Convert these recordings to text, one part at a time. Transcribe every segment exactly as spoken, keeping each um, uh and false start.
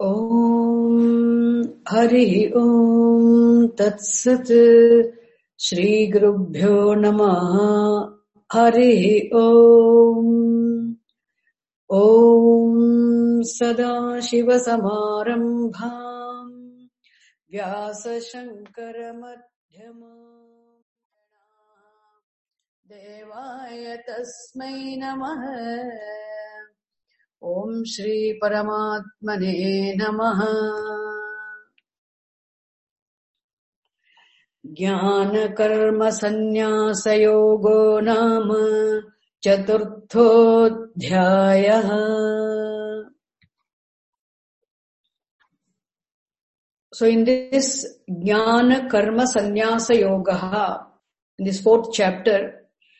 Om Hari Om Tat Sat Shri Gurubhyo Namaha Hari Om Om Sada Shiva Samarambham Vyasa Shankara Madhyamam Devaya Tasmai Namaha Om Shri Paramatmane Namaha Jnana Karma Sannyasa Yogo Nama Chaturthodhyaya. So in this Jnana Karma Sannyasa Yoga, in this fourth chapter,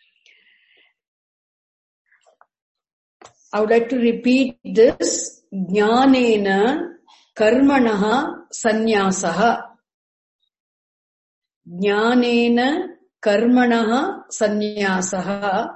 I would like to repeat this. Jnanena karmanaha sannyasaha. Jnanena karmanaha sannyasaha.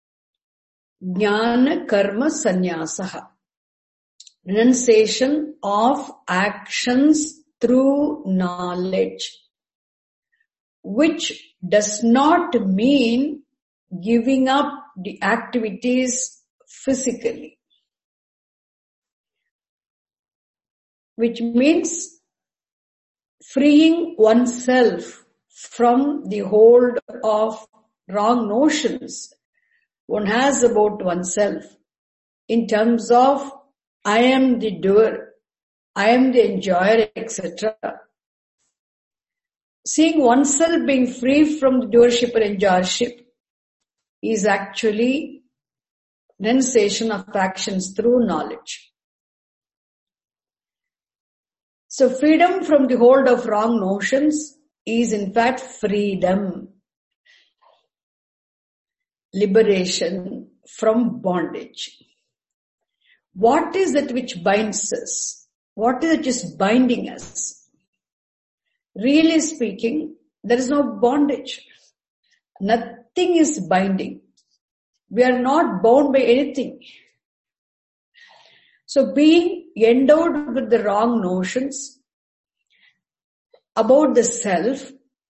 Jnana karma sannyasaha. Renunciation of actions through knowledge, which does not mean giving up the activities physically, which means freeing oneself from the hold of wrong notions one has about oneself in terms of I am the doer, I am the enjoyer, et cetera. Seeing oneself being free from the doership and enjoyership is actually renunciation of actions through knowledge. So freedom from the hold of wrong notions is in fact freedom, liberation from bondage. What is it which binds us? What is it which is binding us? Really speaking, there is no bondage. Nothing is binding. We are not bound by anything. So being endowed with the wrong notions about the self,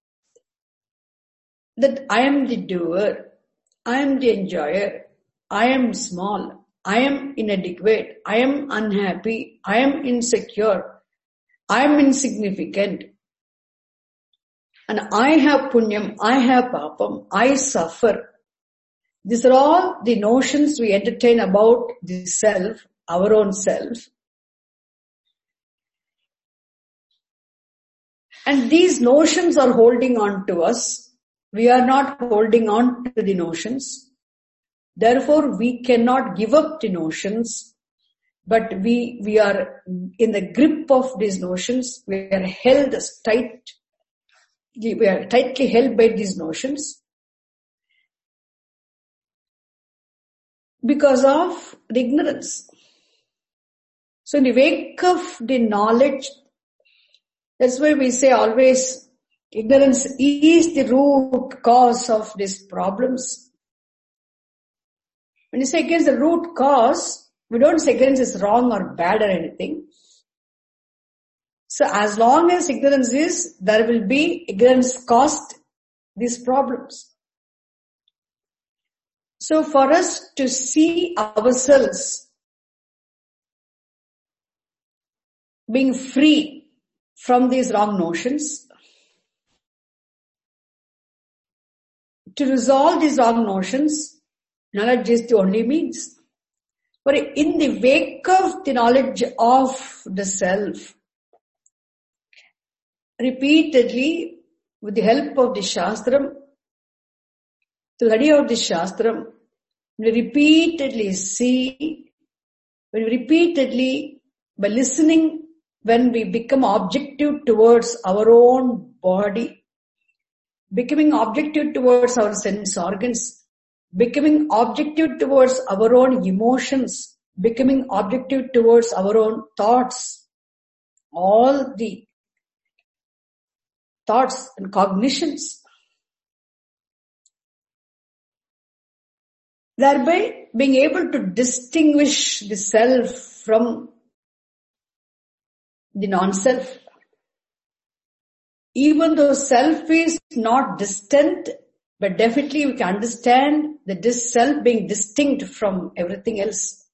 that I am the doer, I am the enjoyer, I am small, I am inadequate, I am unhappy, I am insecure, I am insignificant, and I have punyam, I have papam, I suffer. These are all the notions we entertain about the self, our own self. And these notions are holding on to us. We are not holding on to the notions. Therefore, we cannot give up the notions, but we, we are in the grip of these notions. We are held tight. We are tightly held by these notions because of the ignorance. So in the wake of the knowledge, that's why we say always ignorance is the root cause of these problems. When you say against the root cause, we don't say ignorance is wrong or bad or anything. So as long as ignorance is, there will be ignorance caused these problems. So for us to see ourselves being free from these wrong notions, to resolve these wrong notions, knowledge is the only means. But in the wake of the knowledge of the self, repeatedly, with the help of the Shastram, to study out the Shastram, we repeatedly see, we repeatedly, by listening, when we become objective towards our own body, becoming objective towards our sense organs, becoming objective towards our own emotions, becoming objective towards our own thoughts, all the thoughts and cognitions, thereby being able to distinguish the self from the non-self. Even though self is not distant, but definitely we can understand that this self being distinct from everything else.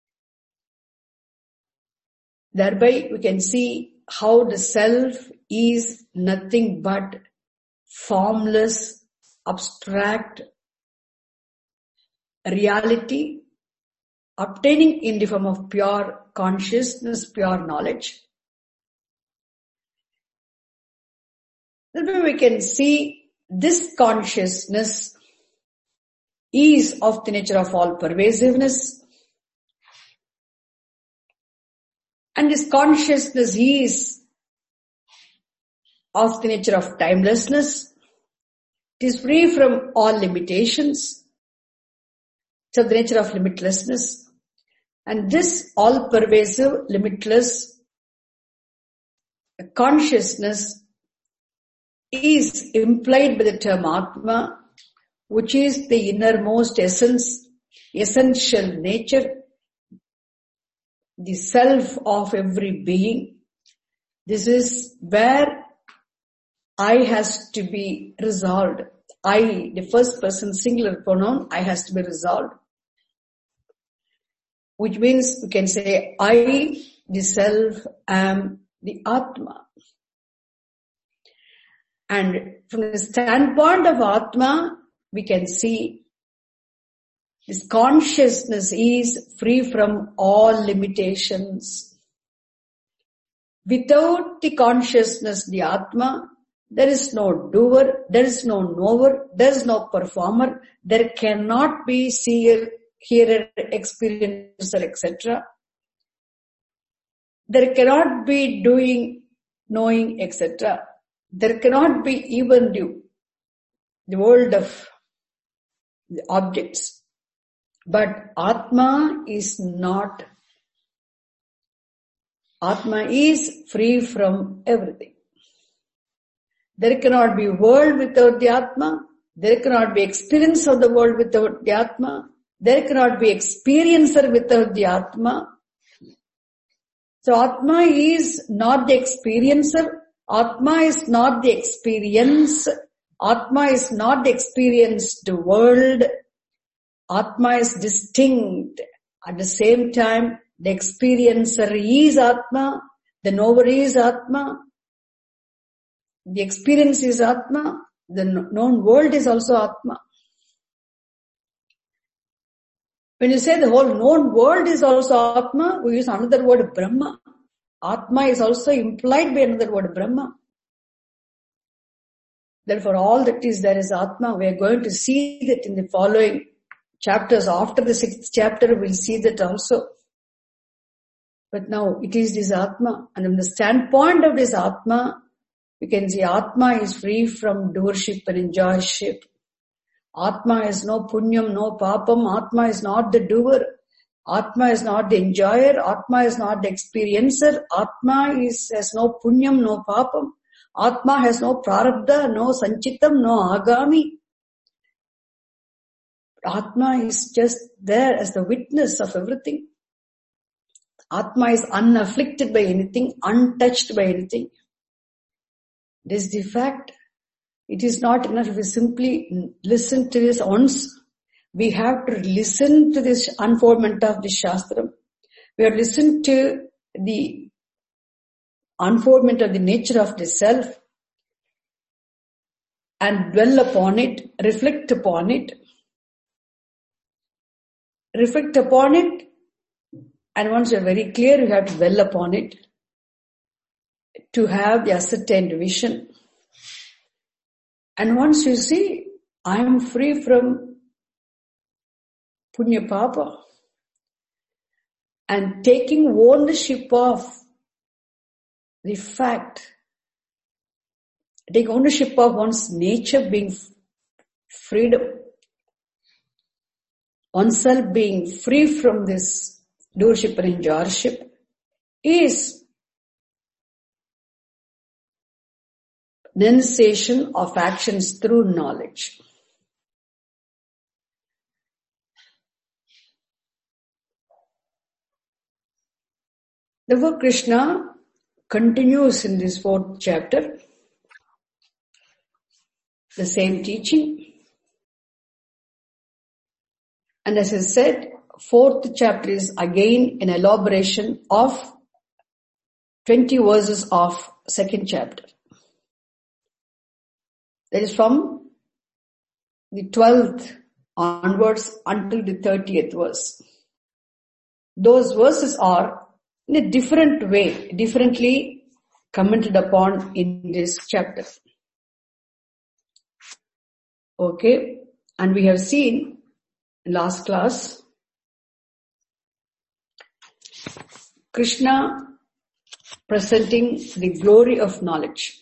Thereby we can see how the self is nothing but formless, abstract reality obtaining in the form of pure consciousness, pure knowledge. Then we can see this consciousness is of the nature of all pervasiveness, and this consciousness is of the nature of timelessness. It is free from all limitations. It's of the nature of limitlessness. And this all-pervasive, limitless consciousness is implied by the term Atma, which is the innermost essence, essential nature, the self of every being. This is where I has to be resolved. I, the first person singular pronoun, I has to be resolved. Which means we can say, I, the self, am the Atma. And from the standpoint of Atma, we can see this consciousness is free from all limitations. Without the consciousness, the Atma, there is no doer, there is no knower, there is no performer, there cannot be seer, hearer, experiencer, et cetera. There cannot be doing, knowing, et cetera. There cannot be even the, the world of the objects. But Atma is not. Atma is free from everything. There cannot be world without the Atma. There cannot be experience of the world without the Atma. There cannot be experiencer without the Atma. So Atma is not the experiencer. Atma is not the experience. Atma is not the experienced world. Atma is distinct. At the same time, the experiencer is Atma. The knower is Atma. The experience is Atma. The known world is also Atma. When you say the whole known world is also Atma, we use another word, Brahma. Atma is also implied by another word, Brahma. Therefore, all that is there is Atma. We are going to see that in the following chapters. After the sixth chapter, we'll see that also. But now, it is this Atma. And from the standpoint of this Atma, we can see Atma is free from doership and enjoyship. Atma is no punyam, no papam. Atma is not the doer. Atma is not the enjoyer. Atma is not the experiencer. Atma is, has no punyam, no papam. Atma has no prarabdha, no sanchitam, no agami. Atma is just there as the witness of everything. Atma is unafflicted by anything, untouched by anything. This is the fact. It is not enough if we simply listen to this once. We have to listen to this unfoldment of the Shastra. We have listened to the unfoldment of the nature of the self and dwell upon it, reflect upon it. Reflect upon it, and once you are very clear, you have to dwell upon it to have the ascertained vision. And once you see, I am free from punya papa, and taking ownership of the fact, take ownership of one's nature being freedom, oneself being free from this doership and enjoyership, is renunciation of actions through knowledge. Therefore, Krishna continues in this fourth chapter, the same teaching. And as I said, fourth chapter is again an elaboration of twenty verses of second chapter. That is from the twelfth onwards until the thirtieth verse. Those verses are in a different way, differently commented upon in this chapter. Okay, and we have seen in last class, Krishna presenting the glory of knowledge,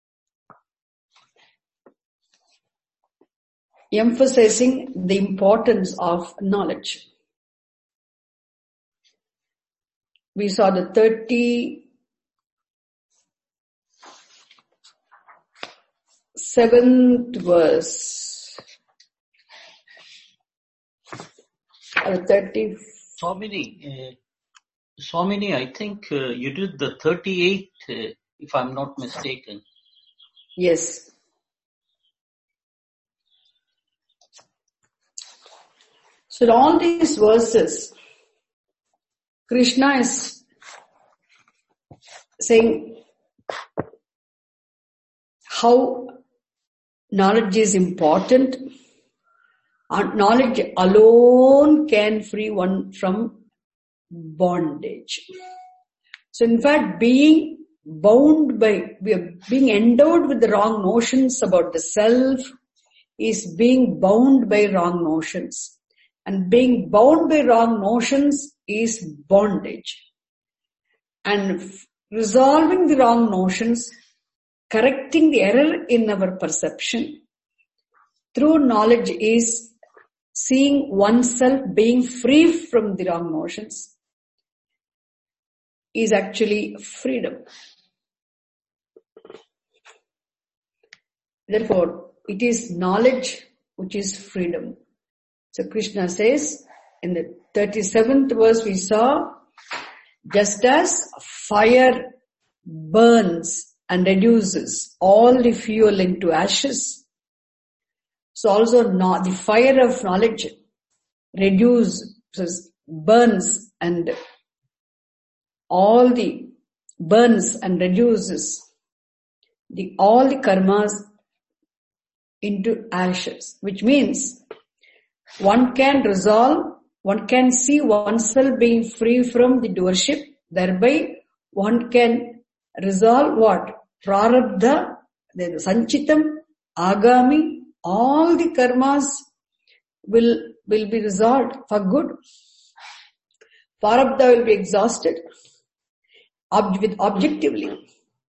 emphasizing the importance of knowledge. We saw the thirty-seventh verse. Or thirty. Swamini, uh, Swamini, I think uh, you did the thirty-eighth, uh, if I'm not mistaken. Yes. So in all these verses, Krishna is saying how knowledge is important, and knowledge alone can free one from bondage. So in fact, being bound by, being endowed with the wrong notions about the self is being bound by wrong notions. And being bound by wrong notions is bondage. And resolving the wrong notions, correcting the error in our perception through knowledge is seeing oneself being free from the wrong notions, is actually freedom. Therefore, it is knowledge which is freedom. So Krishna says in the thirty-seventh verse we saw, just as fire burns and reduces all the fuel into ashes, so also not the fire of knowledge reduces, burns and all the burns and reduces the all the karmas into ashes, which means one can resolve, one can see oneself being free from the doership, thereby one can resolve what? Prarabdha, the sanchitam, agami, all the karmas will, will be resolved for good. Prarabdha will be exhausted ob- with objectively.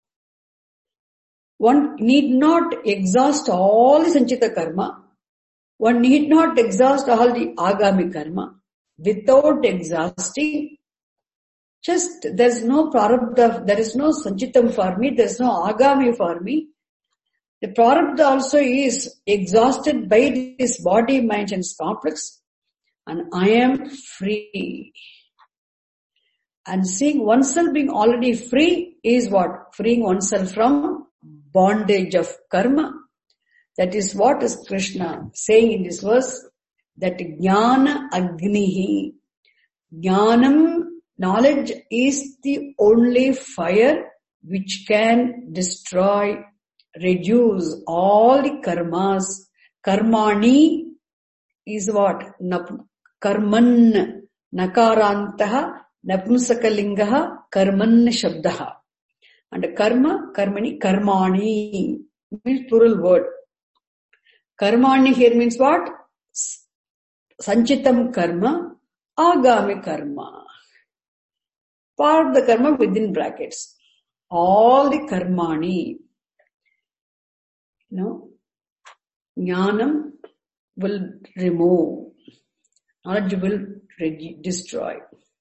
One need not exhaust all the sanchita karma. One need not exhaust all the agami karma. Without exhausting, just there's no prarabdha, there is no sanchitam for me, there's no agami for me. The prarabdha also is exhausted by this body, mind and complex, and I am free. And seeing oneself being already free is what? Freeing oneself from bondage of karma. That is what is Krishna saying in this verse, that jnana agnihi. Jnanam, knowledge is the only fire which can destroy, reduce all the karmas. Karmani is what? Karman, nakarantaha, napumsakalingaha, karman shabdaha. And karma, karmani, karmani means plural word. Karmani here means what? Sanchitam karma, agami karma. Part of the karma within brackets. All the karmani. You know, jnanam will remove. Knowledge will destroy.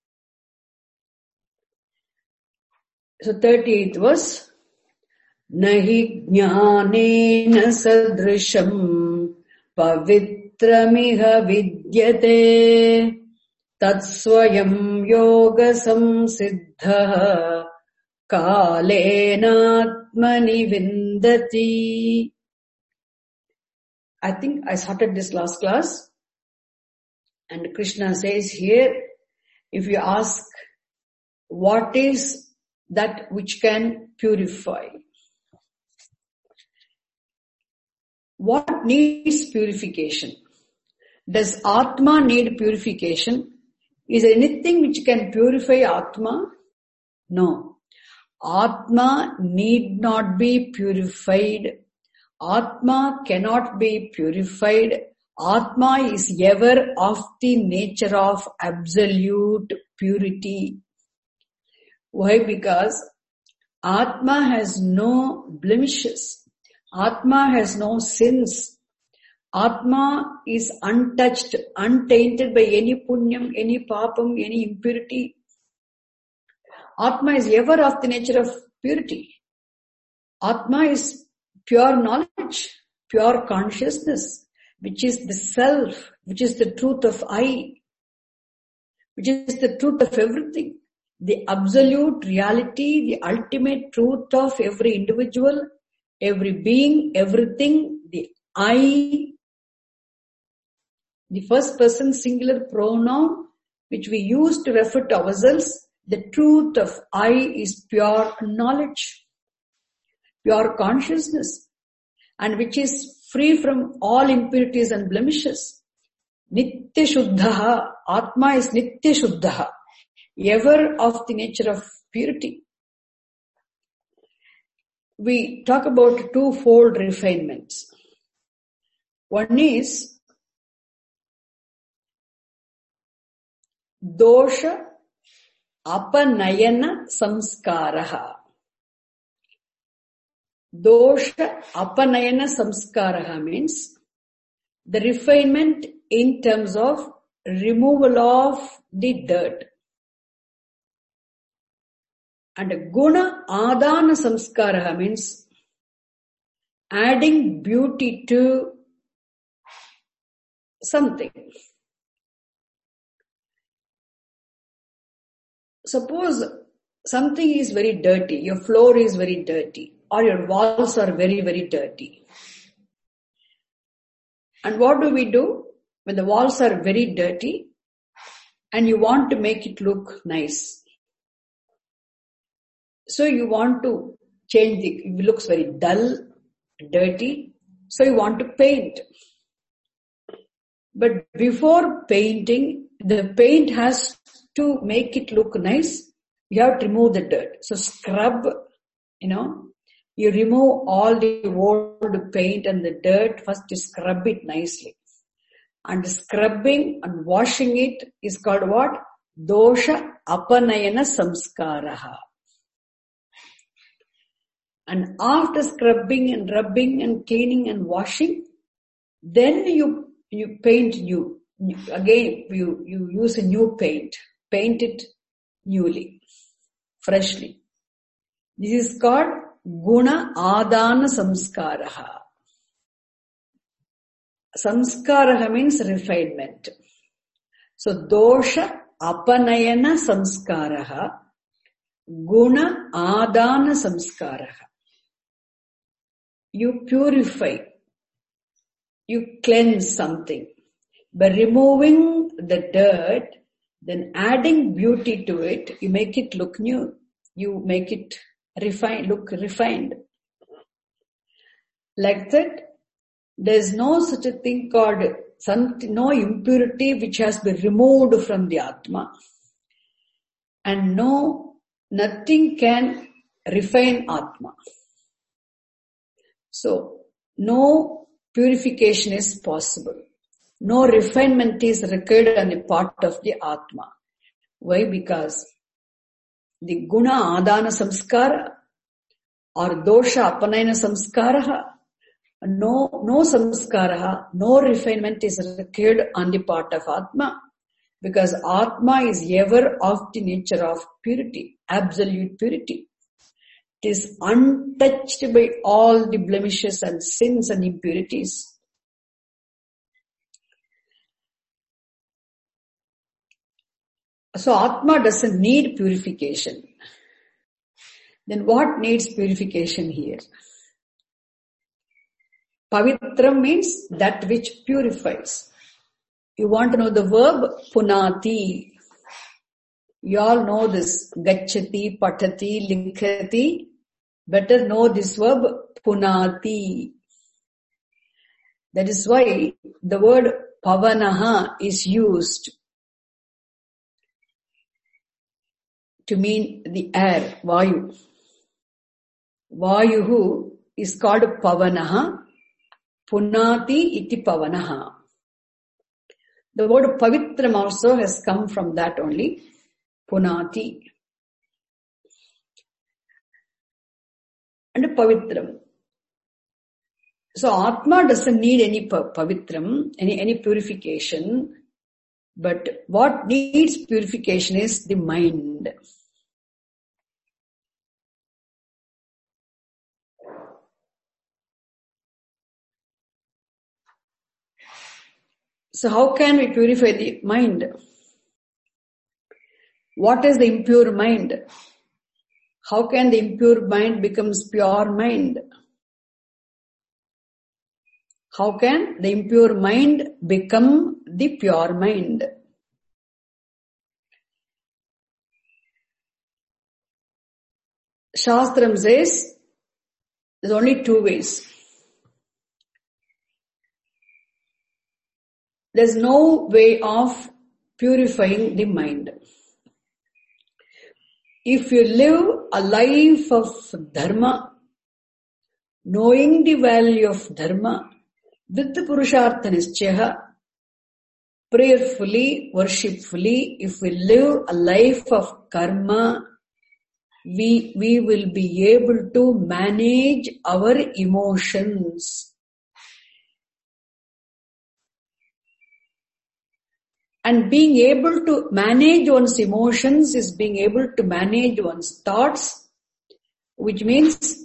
So thirty-eighth verse. Nahi jnanena sadrisham pavitramiha vidyate tatsvayam yoga samsiddha kalenatmani vindati. I think I started this last class, and Krishna says here, if you ask what is that which can purify, what needs purification? Does Atma need purification? Is there anything which can purify Atma? No. Atma need not be purified. Atma cannot be purified. Atma is ever of the nature of absolute purity. Why? Because Atma has no blemishes. Atma has no sins. Atma is untouched, untainted by any punyam, any papam, any impurity. Atma is ever of the nature of purity. Atma is pure knowledge, pure consciousness, which is the self, which is the truth of I, which is the truth of everything, the absolute reality, the ultimate truth of every individual, every being, everything, the I, the first person singular pronoun which we use to refer to ourselves. The truth of I is pure knowledge, pure consciousness, and which is free from all impurities and blemishes. Nitya Shuddha, Atma is Nitya Shuddha, ever of the nature of purity. We talk about twofold refinements. One is dosha apanayana samskaraha. Dosha apanayana samskaraha means the refinement in terms of removal of the dirt. And guna adana samskaraha means adding beauty to something. Suppose something is very dirty, your floor is very dirty, or your walls are very, very dirty. And what do we do when the walls are very dirty and you want to make it look nice? So you want to change the, it looks very dull, dirty, so you want to paint. But before painting, the paint has to make it look nice, you have to remove the dirt. So scrub, you know, you remove all the old paint and the dirt, first you scrub it nicely. And scrubbing and washing it is called what? Dosha apanayana samskaraha. And after scrubbing and rubbing and cleaning and washing, then you, you paint new. Again, you, you use a new paint. Paint it newly, freshly. This is called guna adana samskaraha. Samskaraha means refinement. So dosha apanayana samskaraha, guna adana samskaraha. You purify, you cleanse something by removing the dirt. Then adding beauty to it, you make it look new. You make it refined, look refined. Like that, there is no such a thing called, some, no impurity which has been removed from the Atma. And no, nothing can refine Atma. So, no purification is possible. No refinement is required on the part of the Atma. Why? Because the guna adana samskara or dosha apanayana samskara, no, no samskara, no refinement is required on the part of Atma. Because Atma is ever of the nature of purity, absolute purity. It is untouched by all the blemishes and sins and impurities. So Atma doesn't need purification. Then what needs purification here? Pavitram means that which purifies. You want to know the verb punati. You all know this. Gacchati, patati, likhati. Better know this verb punati. That is why the word pavanaha is used to mean the air, vayu. Vayuhu is called pavanaha. Punati iti pavanaha. The word pavitram also has come from that only. Punati. And pavitram. So Atma doesn't need any pavitram, any, any purification. But what needs purification is the mind. So how can we purify the mind? What is the impure mind? How can the impure mind becomes pure mind? How can the impure mind become the pure mind? Shastram says there's only two ways. There's no way of purifying the mind. If you live a life of dharma, knowing the value of dharma, with the purushartha nischaya, prayerfully, worshipfully, if we live a life of karma, we, we will be able to manage our emotions. And being able to manage one's emotions is being able to manage one's thoughts, which means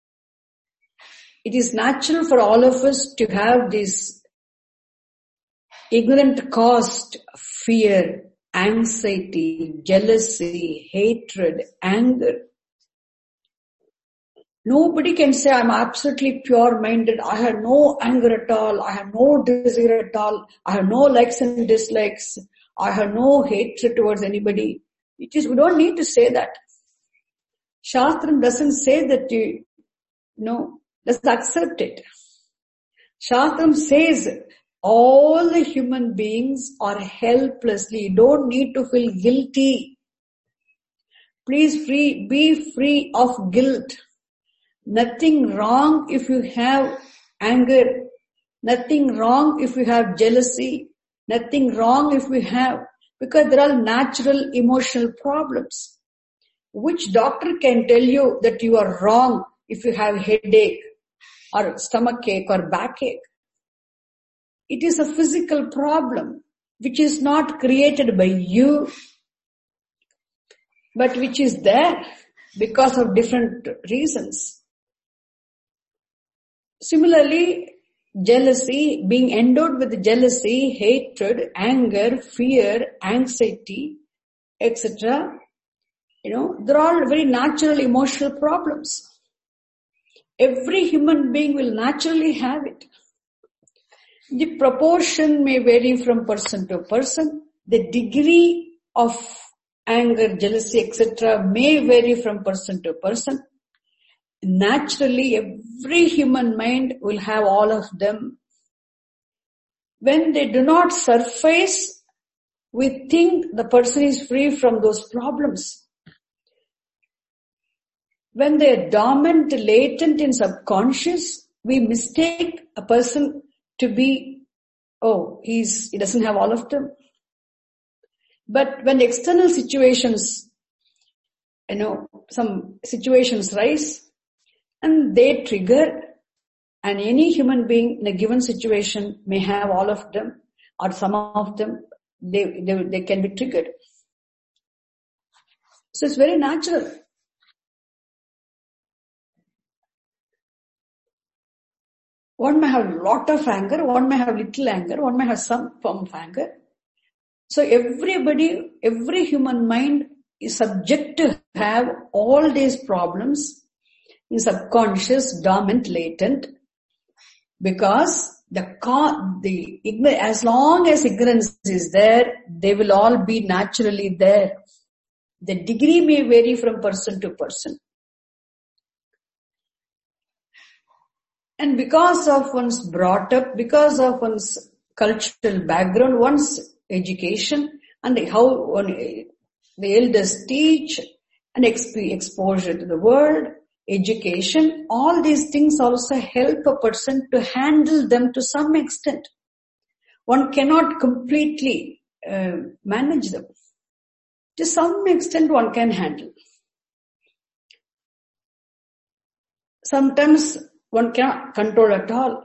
it is natural for all of us to have this ignorant caused fear, anxiety, jealousy, hatred, anger. Nobody can say, I'm absolutely pure-minded, I have no anger at all, I have no desire at all, I have no likes and dislikes, I have no hatred towards anybody. It is, we don't need to say that. Shastram doesn't say that you, no, let's accept it. Shastram says all the human beings are helplessly, you don't need to feel guilty. Please free, be free of guilt. Nothing wrong if you have anger. Nothing wrong if you have jealousy. Nothing wrong if you have, because there are natural emotional problems. Which doctor can tell you that you are wrong if you have headache or stomach ache or backache? It is a physical problem which is not created by you, but which is there because of different reasons. Similarly, jealousy, being endowed with jealousy, hatred, anger, fear, anxiety, et cetera, you know, they're all very natural emotional problems. Every human being will naturally have it. The proportion may vary from person to person. The degree of anger, jealousy, et cetera may vary from person to person. Naturally, every human mind will have all of them. When they do not surface, we think the person is free from those problems. When they are dormant, latent in subconscious, we mistake a person to be, oh, he's, he doesn't have all of them. But when external situations, you know, some situations rise, and they trigger, and any human being in a given situation may have all of them, or some of them, they, they, they can be triggered. So it's very natural. One may have a lot of anger, one may have little anger, one may have some form of anger. So everybody, every human mind is subject to have all these problems in subconscious, dormant, latent, because the, the as long as ignorance is there, they will all be naturally there. The degree may vary from person to person. And because of one's brought up, because of one's cultural background, one's education, and how one, the elders teach, and exposure to the world, education, all these things also help a person to handle them to some extent. One cannot completely uh, manage them. To some extent one can handle. Sometimes one cannot control at all.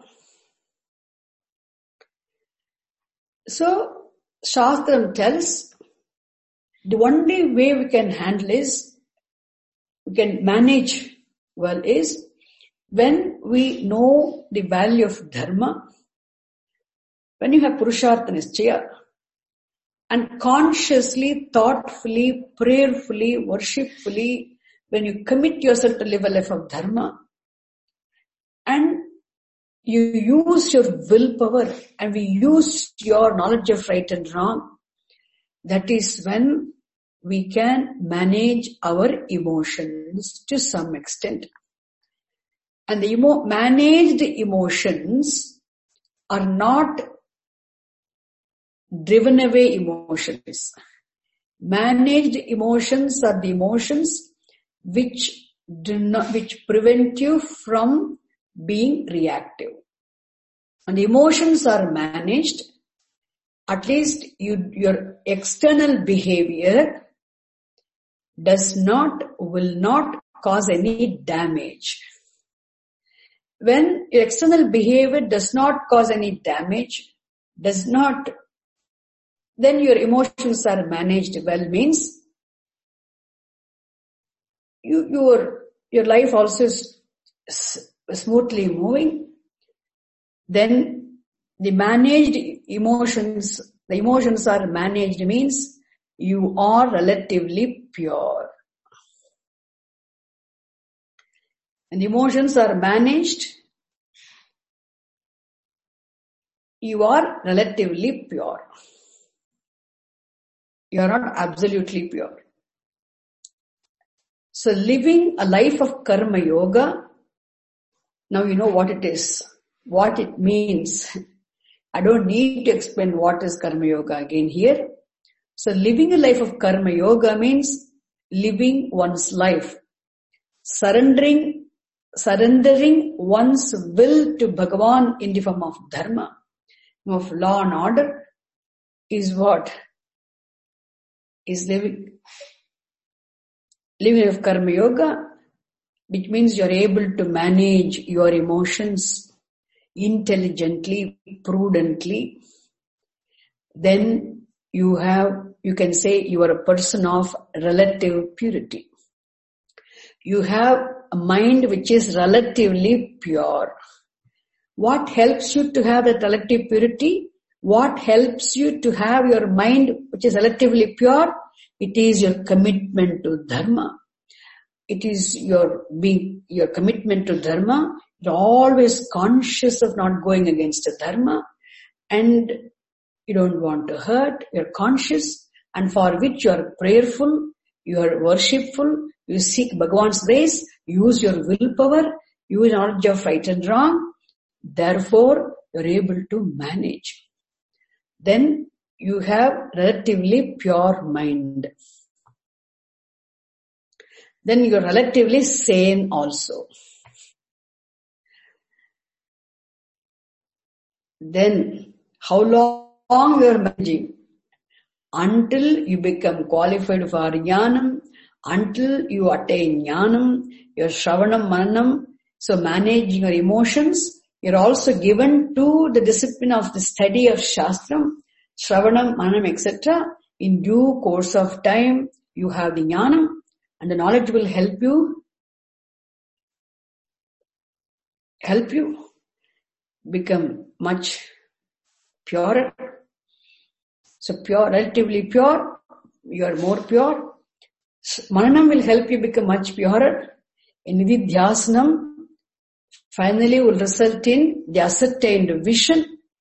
So, Shastram tells, the only way we can handle is, we can manage well is, when we know the value of dharma, when you have Purushartha Nischaya, and consciously, thoughtfully, prayerfully, worshipfully, when you commit yourself to live a life of dharma, and you use your willpower, and we use your knowledge of right and wrong, that is when we can manage our emotions to some extent. And the emo- managed emotions are not driven away emotions. Managed emotions are the emotions which do not, which prevent you from being reactive. And the emotions are managed, at least you, your external behavior does not, will not cause any damage. When your external behavior does not cause any damage, does not, then your emotions are managed well, means you, your, your life also is smoothly moving. Then the managed emotions, the emotions are managed means you are relatively pure. And emotions are managed, you are relatively pure. You are not absolutely pure. So living a life of karma yoga, now you know what it is, what it means. I don't need to explain what is karma yoga again here. So living a life of karma yoga means living one's life, surrendering, surrendering one's will to Bhagavan in the form of dharma, of law and order, is what is living. Living of karma yoga, which means you're able to manage your emotions intelligently, prudently. Then you have, you can say you are a person of relative purity. You have a mind which is relatively pure. What helps you to have that relative purity? What helps you to have your mind which is relatively pure? It is your commitment to dharma. It is your being, your commitment to dharma. You're always conscious of not going against the dharma, and you don't want to hurt. You're conscious, and for which you are prayerful, you are worshipful, you seek Bhagavan's grace, use your willpower, use knowledge of right and wrong. Therefore, you're able to manage. Then you have relatively pure mind. Then you're relatively sane also. Then how long you're managing? Until you become qualified for jnanam, until you attain jnanam, your shravanam, mananam. So managing your emotions, you're also given to the discipline of the study of Shastram, shravanam, mananam, et cetera. In due course of time, you have the jnanam, and the knowledge will help you, help you become much purer. So pure, relatively pure, you are more pure. Mananam will help you become much purer. In Nididhyasanam, finally will result in the ascertained vision.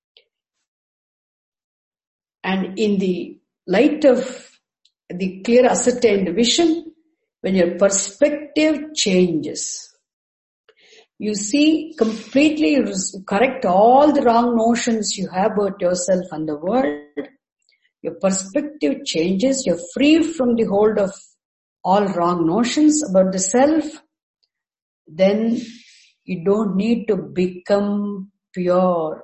And in the light of the clear ascertained vision, when your perspective changes, you see completely, you correct all the wrong notions you have about yourself and the world. Your perspective changes. You're free from the hold of all wrong notions about the self. Then you don't need to become pure.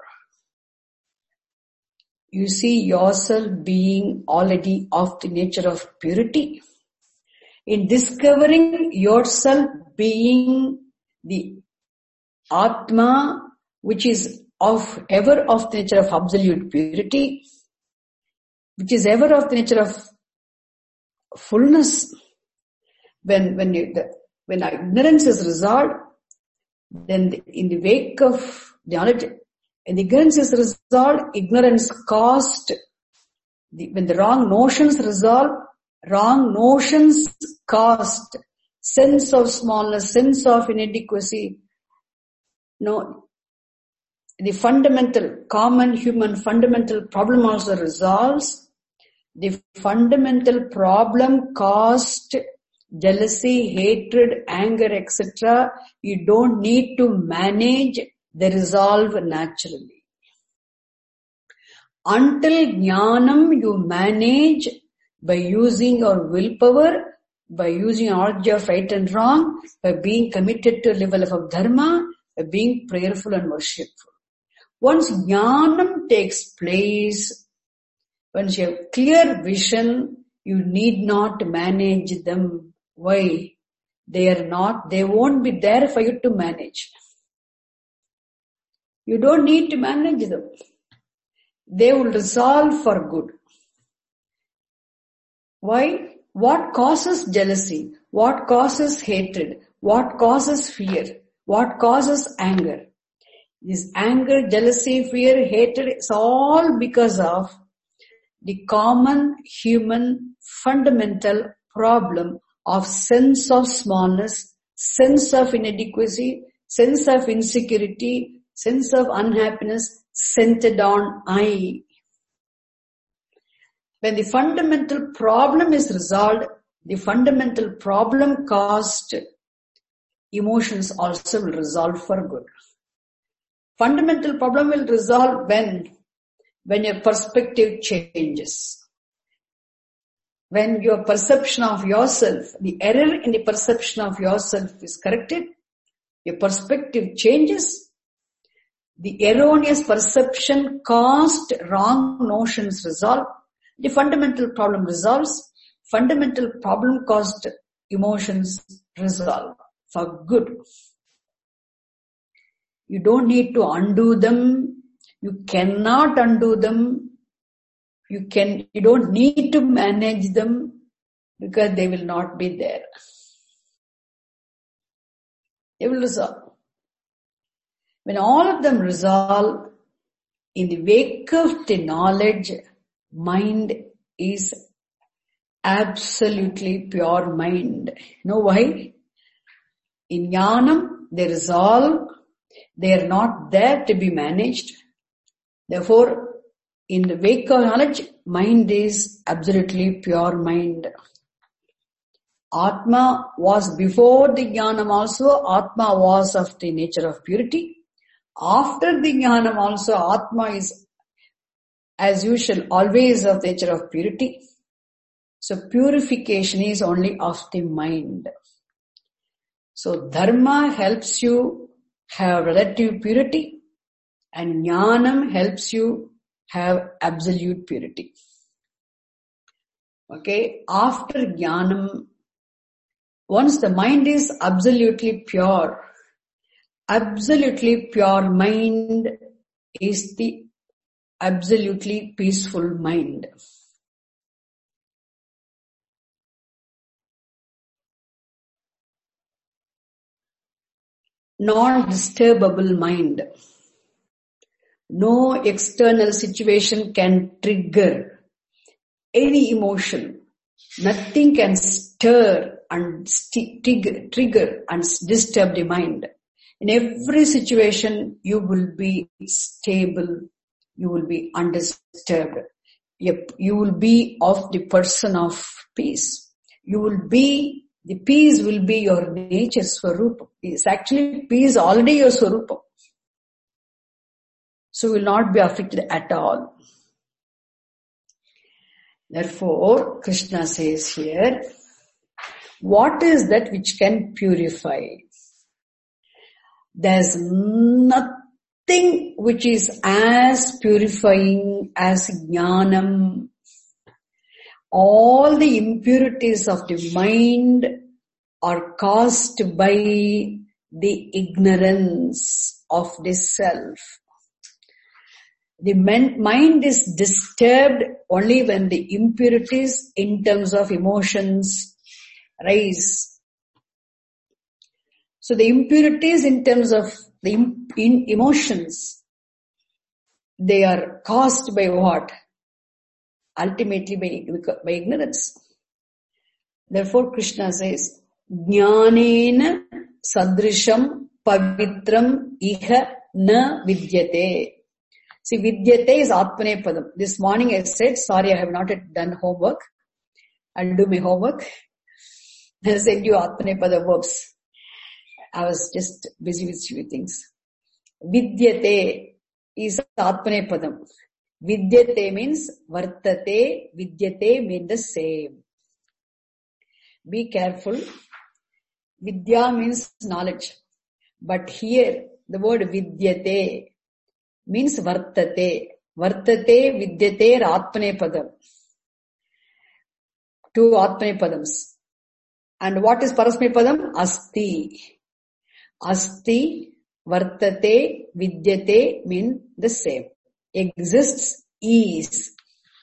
You see yourself being already of the nature of purity. In discovering yourself being the Atma, which is of ever of the nature of absolute purity, which is ever of the nature of fullness, when when you, the, when ignorance is resolved, then the, in the wake of the knowledge, and ignorance is resolved, ignorance caused, the, when the wrong notions resolve, wrong notions caused sense of smallness, sense of inadequacy. No, the fundamental, common human fundamental problem also resolves. The fundamental problem caused jealousy, hatred, anger, et cetera. You don't need to manage, they resolve naturally. Until jnanam you manage by using your willpower, by using knowledge of right and wrong, by being committed to a level of dharma, by being prayerful and worshipful. Once jnanam takes place, once you have clear vision, you need not manage them. Why? They are not, they won't be there for you to manage. You don't need to manage them. They will resolve for good. Why? What causes jealousy? What causes hatred? What causes fear? What causes anger? This anger, jealousy, fear, hatred, it's all because of the common human fundamental problem of sense of smallness, sense of inadequacy, sense of insecurity, sense of unhappiness centered on I. When the fundamental problem is resolved, the fundamental problem caused emotions also will resolve for good. Fundamental problem will resolve when? When your perspective changes. When your perception of yourself, the error in the perception of yourself is corrected, your perspective changes, the erroneous perception caused wrong notions resolve, the fundamental problem resolves, fundamental problem caused emotions resolve for good. You don't need to undo them. You cannot undo them. You can, you don't need to manage them because they will not be there. They will resolve. When all of them resolve, in the wake of the knowledge, mind is absolutely pure mind. You know why? In jnanam, they resolve. They are not there to be managed. Therefore, in the wake of knowledge, mind is absolutely pure mind. Atma was before the jnanam also, Atma was of the nature of purity. After the jnanam also, Atma is, as usual, always of the nature of purity. So purification is only of the mind. So dharma helps you have relative purity and jnanam helps you have absolute purity. Okay, after jnanam, once the mind is absolutely pure, absolutely pure mind is the absolutely peaceful mind. Non-disturbable mind. No external situation can trigger any emotion, Nothing can stir and st- trigger, trigger and disturb the mind. In every situation, you will be stable. You will be undisturbed. You will be of the person of peace. You will be, the peace will be your nature swarupa. It's actually peace already your swarupa. So you will not be afflicted at all. Therefore, Krishna says here, what is that which can purify? There's nothing which is as purifying as jnanam. All the impurities of the mind are caused by the ignorance of the self. The mind is disturbed only when the impurities in terms of emotions rise. So the impurities in terms of the in emotions, they are caused by what? Ultimately by, by ignorance. Therefore Krishna says, Jnanena sadrisham pavitram iha na vidyate. See, vidyate is Atmane Padam. This morning I said, sorry, I have not yet done homework. I'll do my homework. I'll send you Atmane Pada verbs. I was just busy with few things. Vidyate is Atmane Padam. Vidyate means vartate, vidyate mean the same. Be careful. Vidya means knowledge. But here, the word vidyate means vartate. Vartate, vidyate, atmane padam. Two atmane padams. And what is parasmay padam? Asti. Asti, vartate, vidyate mean the same. Exists, is.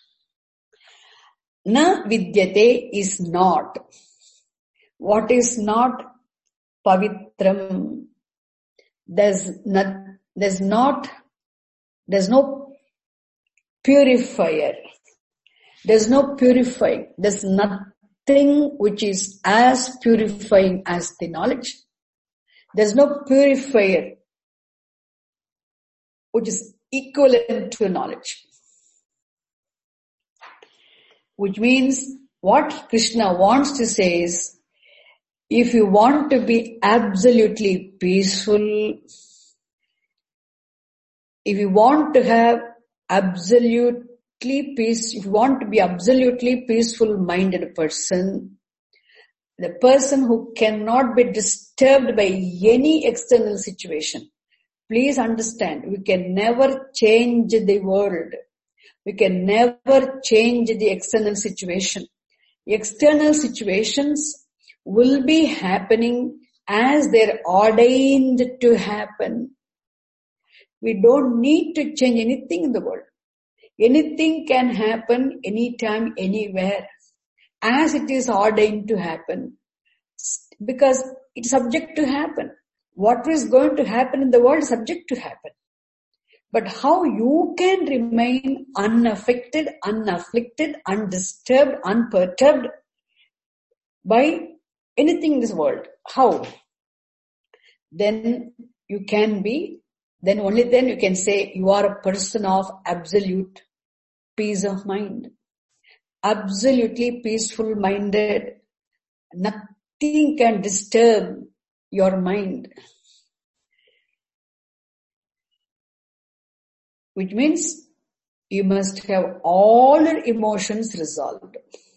Na vidyate is not. What is not? Pavitram. There's not, there's not There's no purifier. There's no purifying. There's nothing which is as purifying as the knowledge. There's no purifier which is equivalent to knowledge. Which means what Krishna wants to say is, if you want to be absolutely peaceful, if you want to have absolutely peace, if you want to be absolutely peaceful minded person, the person who cannot be disturbed by any external situation, please understand, we can never change the world. We can never change the external situation. External situations will be happening as they're ordained to happen. We don't need to change anything in the world. Anything can happen anytime, anywhere, as it is ordained to happen, because it's subject to happen. What is going to happen in the world is subject to happen. But how you can remain unaffected, unafflicted, undisturbed, unperturbed by anything in this world? How? Then you can be Then only then you can say you are a person of absolute peace of mind. Absolutely peaceful minded. Nothing can disturb your mind. Which means you must have all your emotions resolved.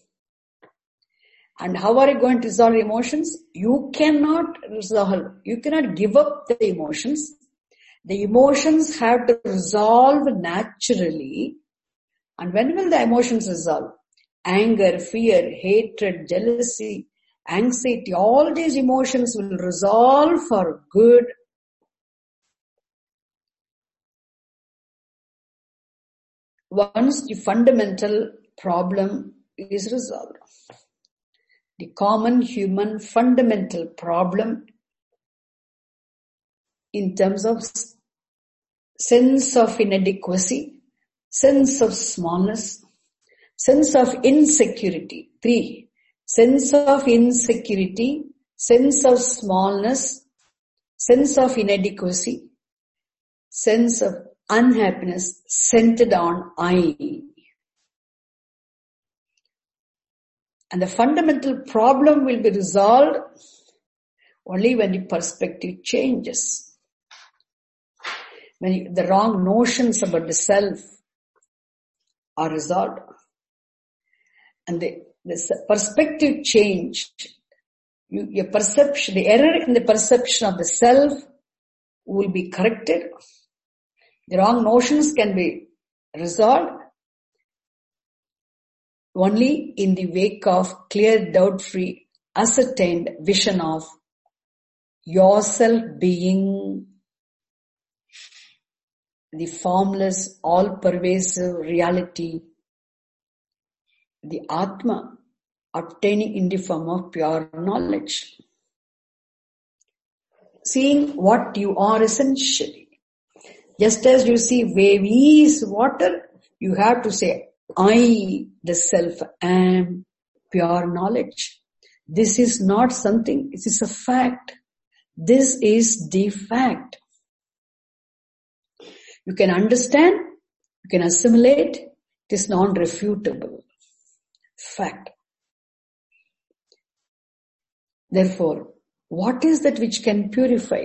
And how are you going to resolve emotions? You cannot resolve. You cannot give up the emotions. The emotions have to resolve naturally. And when will the emotions resolve? Anger, fear, hatred, jealousy, anxiety, all these emotions will resolve for good. Once the fundamental problem is resolved. The common human fundamental problem in terms of sense of inadequacy, sense of smallness, sense of insecurity, Three, sense of insecurity, sense of smallness, sense of inadequacy, sense of unhappiness centered on I. And the fundamental problem will be resolved only when the perspective changes. When you, the wrong notions about the self are resolved. And the, the perspective change, you, your perception, the error in the perception of the self will be corrected. The wrong notions can be resolved only in the wake of clear, doubt-free, ascertained vision of yourself being the formless, all-pervasive reality, the Atma, obtaining in the form of pure knowledge. Seeing what you are essentially. Just as you see wave is water, you have to say, I, the self, am pure knowledge. This is not something, it is a fact. This is the fact. You can understand, you can assimilate, it is non-refutable fact. Therefore, what is that which can purify?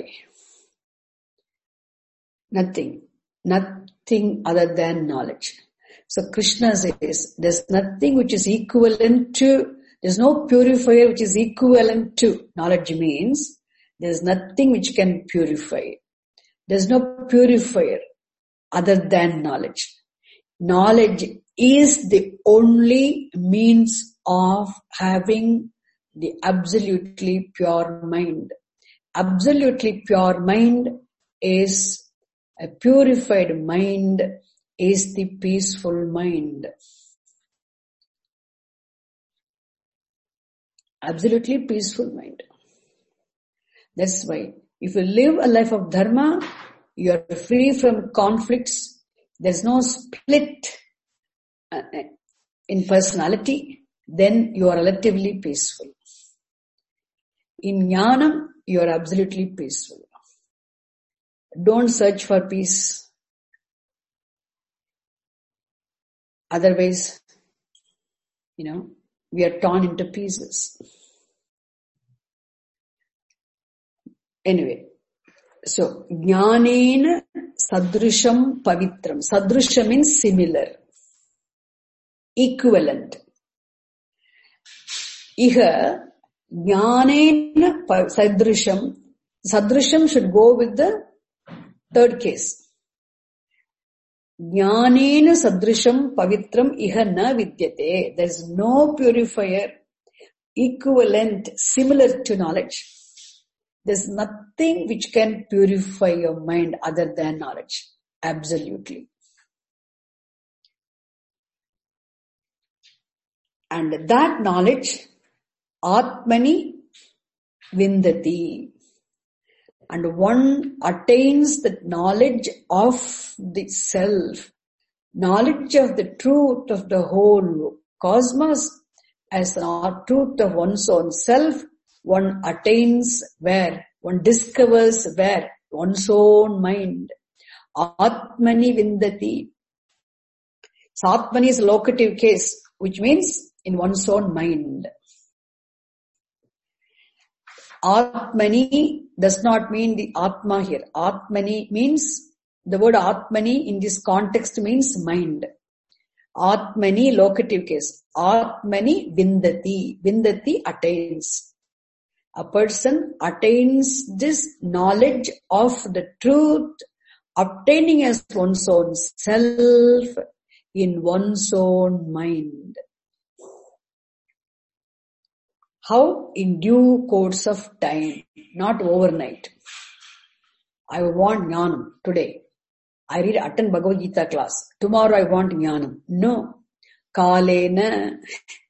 Nothing. Nothing other than knowledge. So Krishna says, there's nothing which is equivalent to, there's no purifier which is equivalent to. Knowledge means, there's nothing which can purify. There's no purifier other than knowledge. Knowledge is the only means of having the absolutely pure mind. Absolutely pure mind is a purified mind, is the peaceful mind. Absolutely peaceful mind. That's why if you live a life of dharma, you are free from conflicts. There's no split in personality. Then you are relatively peaceful. In jnanam, you are absolutely peaceful. Don't search for peace. Otherwise, you know, we are torn into pieces. Anyway, so, jnanena sadrusham pavitram. Sadrusha means similar, equivalent. Iha, jnanena sadrusham. Sadrusham should go with the third case. Jnanena sadrusham pavitram iha na vidyate. There is no purifier equivalent, similar to knowledge. There's nothing which can purify your mind other than knowledge. Absolutely. And that knowledge, Atmani Vindati. And one attains the knowledge of the self, knowledge of the truth of the whole cosmos as the truth of one's own self. One attains where? One discovers where? One's own mind. Atmani Vindati. So Atmani is a locative case, which means in one's own mind. Atmani does not mean the Atma here. Atmani means, the word Atmani in this context means mind. Atmani, locative case. Atmani Vindati. Vindati attains. A person attains this knowledge of the truth, obtaining as one's own self in one's own mind. How? In due course of time, not overnight. I want jnanam today. I read attend Bhagavad Gita class. Tomorrow I want jnanam. No. Kalena.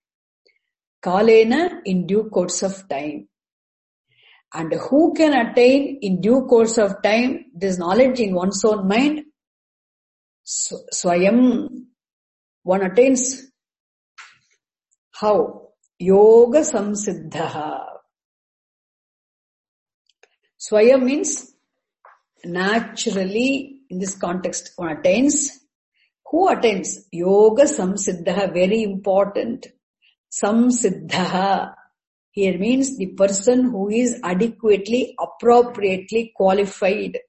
Kalena in due course of time. And who can attain in due course of time this knowledge in one's own mind? Swayam. One attains. How? yoga samsiddhaha. Swayam means naturally, in this context, one attains. Who attains? Yoga samsiddhaha, very important. Samsiddhaha here means the person who is adequately, appropriately qualified.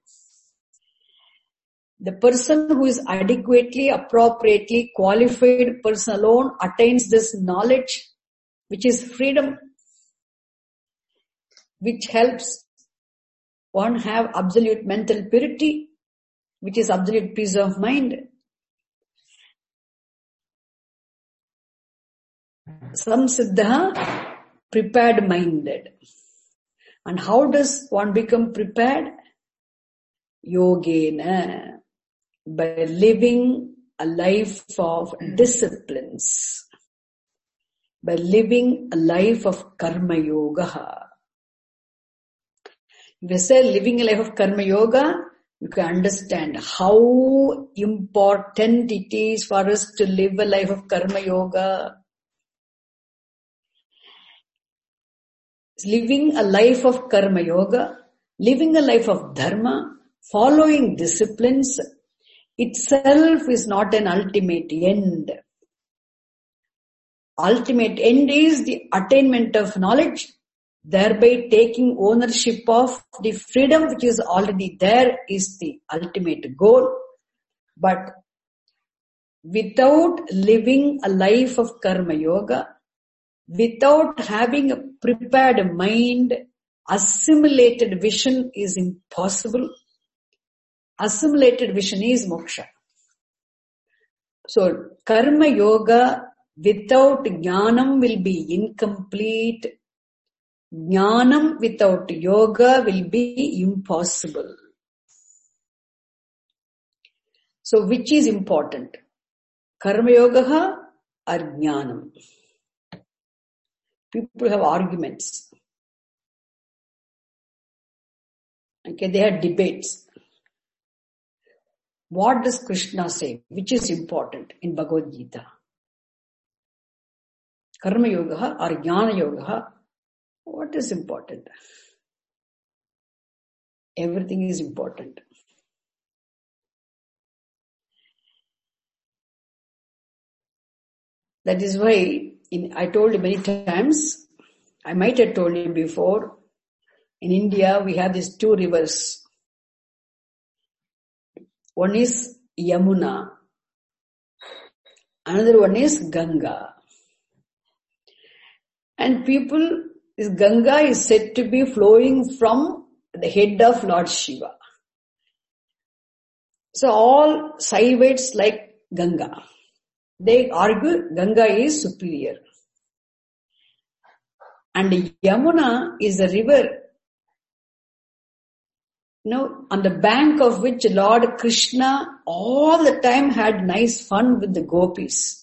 The person who is adequately, appropriately qualified person alone attains this knowledge, which is freedom, which helps one have absolute mental purity, which is absolute peace of mind. Samsiddha, prepared-minded. And how does one become prepared? Yogena, by living a life of disciplines, by living a life of karma yoga. If you say living a life of karma yoga, you can understand how important it is for us to live a life of karma yoga. Living a life of karma yoga, living a life of dharma, following disciplines itself is not an ultimate end. Ultimate end is the attainment of knowledge, thereby taking ownership of the freedom which is already there is the ultimate goal. But without living a life of karma yoga, without having a prepared mind, assimilated vision is impossible. Assimilated vision is moksha. So, karma yoga without jnanam will be incomplete. Jnanam without yoga will be impossible. So, which is important? Karma yoga or jnanam? People have arguments. Okay, they have debates. What does Krishna say? Which is important in Bhagavad Gita? Karma yoga or jnana yoga? What is important? Everything is important. That is why in, I told you many times, I might have told you before, in India we have these two rivers. One is Yamuna, another one is Ganga. And people, this Ganga is said to be flowing from the head of Lord Shiva. So all Saivites like Ganga. They argue Ganga is superior. And Yamuna is a river, you know, on the bank of which Lord Krishna all the time had nice fun with the gopis.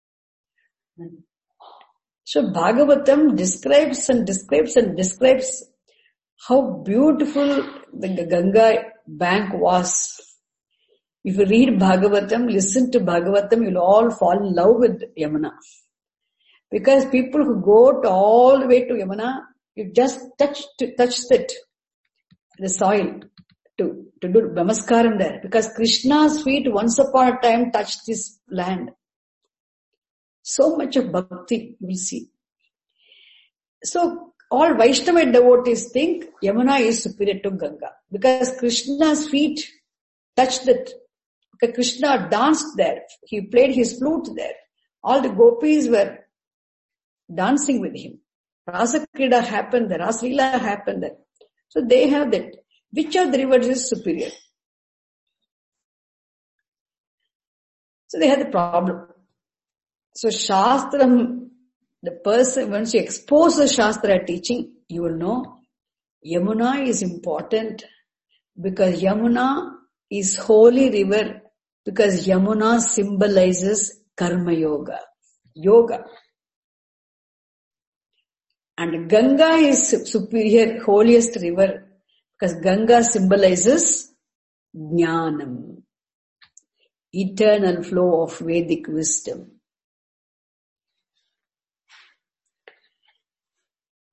So Bhagavatam describes and describes and describes how beautiful the Ganga bank was. If you read Bhagavatam, listen to Bhagavatam, you'll all fall in love with Yamuna. Because people who go to all the way to Yamuna, you just touch to touch it, the soil, to, to do Namaskaram there. Because Krishna's feet once upon a time touched this land. So much of bhakti you will see. So all Vaishnava devotees think Yamuna is superior to Ganga. Because Krishna's feet touched it. Because Krishna danced there. He played his flute there. All the gopis were dancing with him. Rasa Krida happened there. Rasa Leela happened there. So they have that. Which of the rivers is superior? So they had the problem. So Shastram, the person, once you expose the Shastra teaching, you will know Yamuna is important because Yamuna is holy river, because Yamuna symbolizes karma yoga, yoga. And Ganga is superior, holiest river, because Ganga symbolizes jnanam, eternal flow of Vedic wisdom.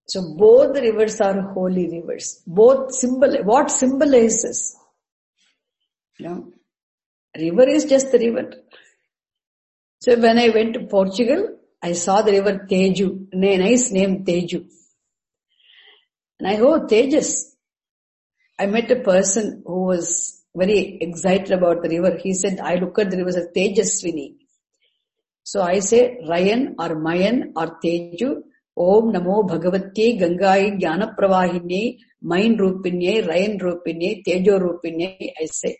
So both the rivers are holy rivers. Both symbol, what symbolizes? You know, river is just the river. So when I went to Portugal, I saw the river Teju, a nice name Teju. And I go, oh, Tejas. I met a person who was very excited about the river. He said, I look at the river as Tejaswini. So I say, Ryan or Mayan or Teju, Om Namo Bhagavati Gangai Jnana Pravahine, Mayan Rupinye, Ryan Rupinye, Tejo Rupinye, I say.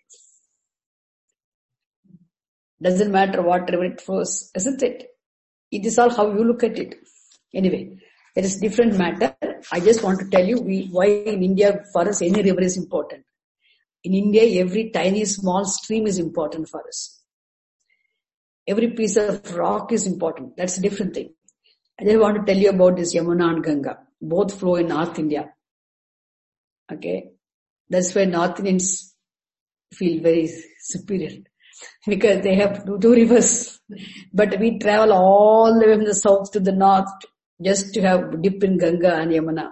Doesn't matter what river it flows, isn't it? It is all how you look at it. Anyway, that is different matter. I just want to tell you we, why in India for us any river is important. In India, every tiny small stream is important for us. Every piece of rock is important. That's a different thing. I just want to tell you about this Yamuna and Ganga. Both flow in North India. Okay. That's why North Indians feel very superior. Because they have two, two rivers. But we travel all the way from the south to the north just to have dip in Ganga and Yamuna.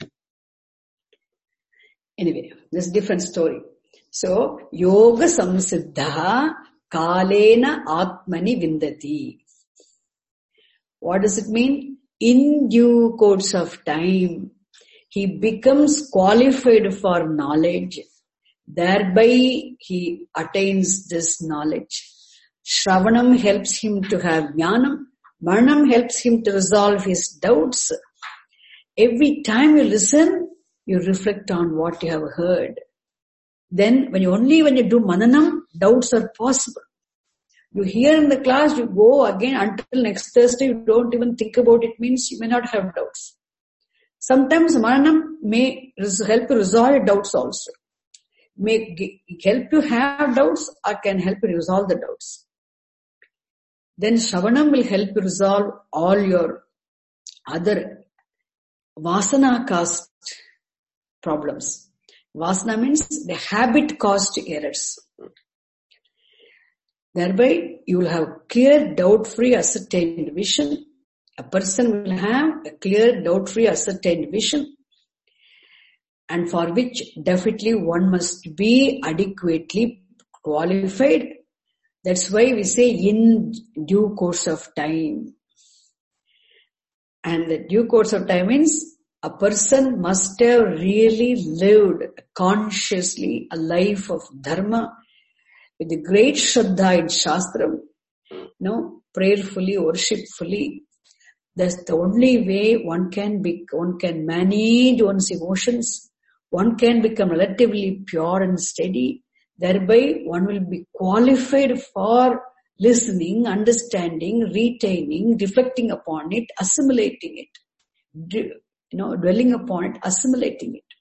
Anyway, this is a different story. So, yoga samsiddha kalena atmani vindati. What does it mean? In due course of time, he becomes qualified for knowledge. Thereby, he attains this knowledge. Shravanam helps him to have jnanam. Manam helps him to resolve his doubts. Every time you listen, you reflect on what you have heard. Then, when you only when you do mananam, doubts are possible. You hear in the class, you go again until next Thursday, you don't even think about it, means you may not have doubts. Sometimes mananam may help you resolve doubts also. May help you have doubts or can help you resolve the doubts. Then Shravanam will help you resolve all your other vasana caused problems. Vasana means the habit caused errors. Thereby, you will have clear, doubt-free, ascertained vision. A person will have a clear, doubt-free, ascertained vision, and for which definitely one must be adequately qualified. That's why we say in due course of time. And the due course of time means a person must have really lived consciously a life of dharma with a great shraddha in Shastram, you know, prayerfully, worshipfully. That's the only way one can be, one can manage one's emotions. One can become relatively pure and steady. Thereby, one will be qualified for listening, understanding, retaining, reflecting upon it, assimilating it, you know, dwelling upon it, assimilating it.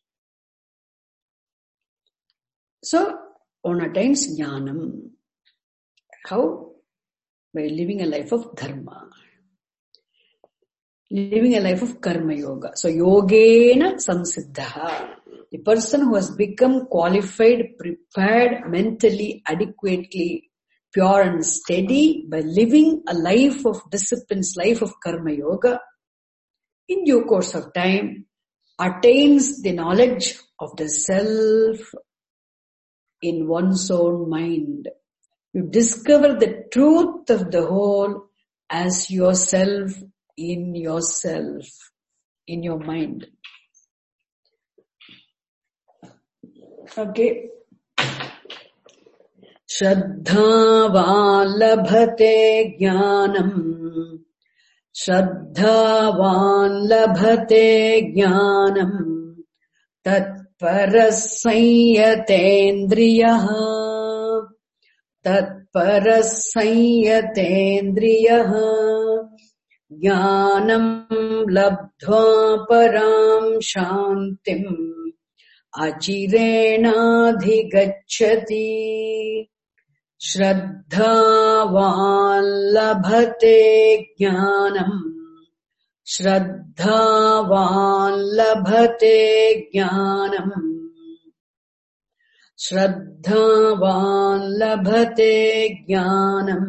So, one attains jnanam. How? By living a life of dharma. Living a life of karma yoga. So, yogena samsiddha. The person who has become qualified, prepared, mentally, adequately, pure and steady by living a life of disciplines, life of karma yoga, in due course of time, attains the knowledge of the self in one's own mind. You discover the truth of the whole as yourself in yourself, in your mind. Okay. Shraddhavan labhate jnanam. Shraddhavan labhate jnanam. Tatparasayatendriyaha. Tatparasayatendriyaha. Jnanam labdhva param shantim. Achirenadhigacchati. Shraddhavan labhate jnanam. Shraddhavan labhate jnanam. Shraddhavan labhate jnanam.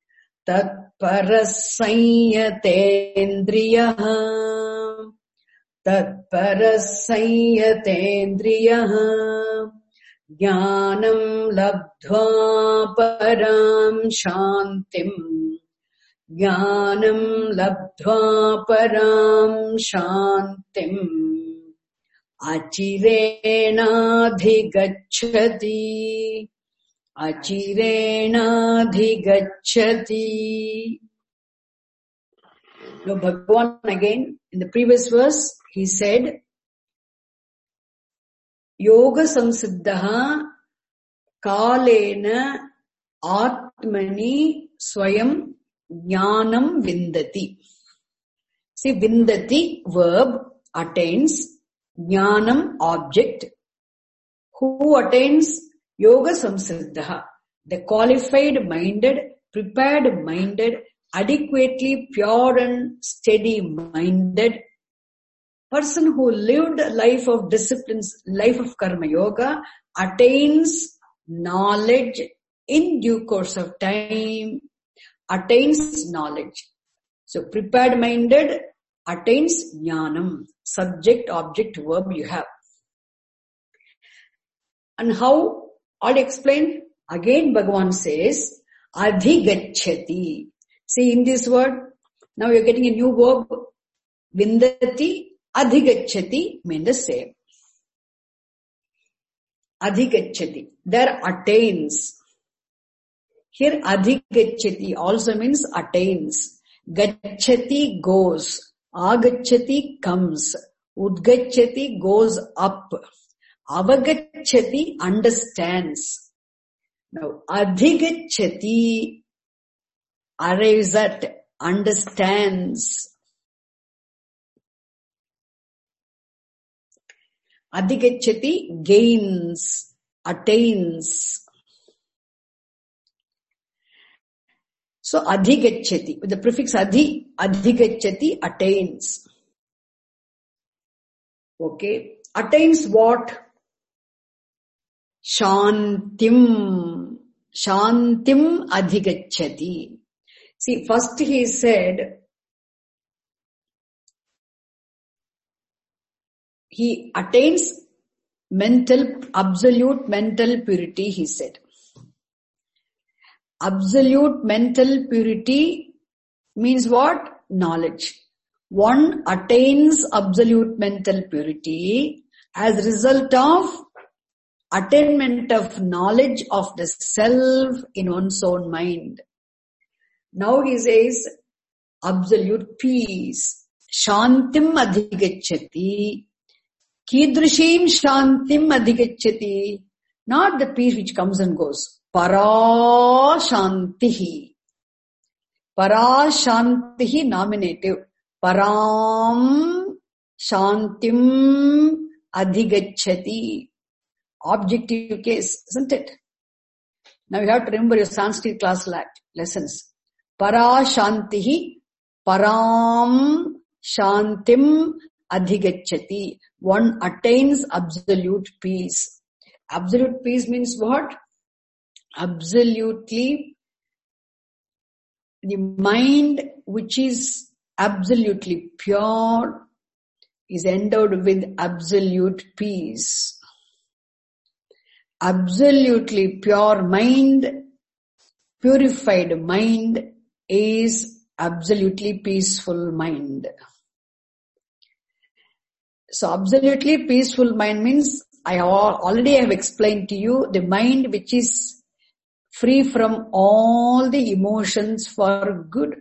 Tatparasayatendriyaha. tatpara sanyatendriyaha jnanam labdhva param shantim jnanam labdhva param shantim achirenadhigacchati achirenadhigacchati. Now Bhagavan again, in the previous verse, he said, Yoga samsiddhaha kalena atmani swayam jnanam vindati. See, vindati, verb, attains, jnanam, object. Who attains? Yoga samsiddhaha, the qualified minded, prepared minded, adequately pure and steady minded person who lived a life of disciplines, life of karma yoga, attains knowledge in due course of time, attains knowledge. So prepared minded attains jnanam, subject, object, verb you have. And how? I'll explain. Again Bhagavan says, adhigacchati. See, in this word, now you're getting a new verb, vindati, adhigacchati mean the same. Adhigacchati, there attains. Here adhigacchati also means attains. Gacchati goes, agacchati comes, udgacchati goes up, avagacchati understands. Now adhigacchati arrives at, understands. Adhigacchati gains, attains. So adhigacchati, with the prefix adhi, adhigacchati attains. Okay, attains what? Shantim, shantim adhigacchati. See, first he said, he attains mental, absolute mental purity, he said. Absolute mental purity means what? Knowledge. One attains absolute mental purity as a result of attainment of knowledge of the self in one's own mind. Now he says, absolute peace. Shantim adhigacchati. Kidrishim shantim adhigacchati. Not the peace which comes and goes. Para shantihi. Para shantihi nominative. Param shantim adhigacchati. Objective case, isn't it? Now you have to remember your Sanskrit class lessons. Para shantihi, param shantim adhigacchati. One attains absolute peace. Absolute peace means what? Absolutely, the mind which is absolutely pure is endowed with absolute peace. Absolutely pure mind, purified mind is absolutely peaceful mind. So absolutely peaceful mind means, I already have explained to you, the mind which is free from all the emotions for good.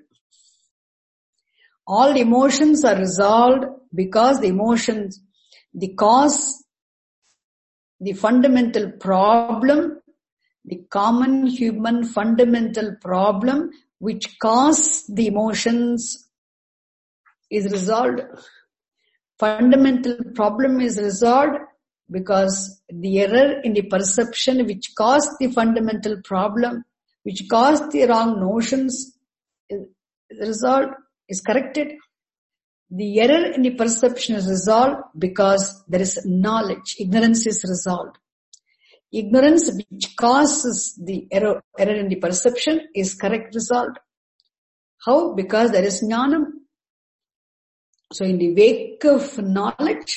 All emotions are resolved because the emotions, the cause, the fundamental problem, the common human fundamental problem which causes the emotions is resolved. Fundamental problem is resolved because the error in the perception which caused the fundamental problem, which caused the wrong notions, is resolved, is corrected. The error in the perception is resolved because there is knowledge. Ignorance is resolved. Ignorance which causes the error, error in the perception is correct, resolved. How? Because there is jnanam. So in the wake of knowledge,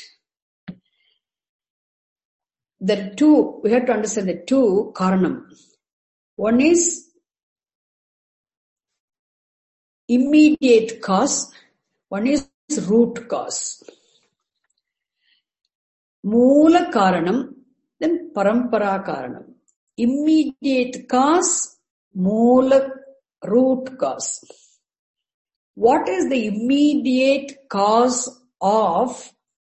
there are two, we have to understand the two karanam. One is immediate cause, one is root cause. Moola karanam, then parampara karanam. Immediate cause, moola, root cause. What is the immediate cause of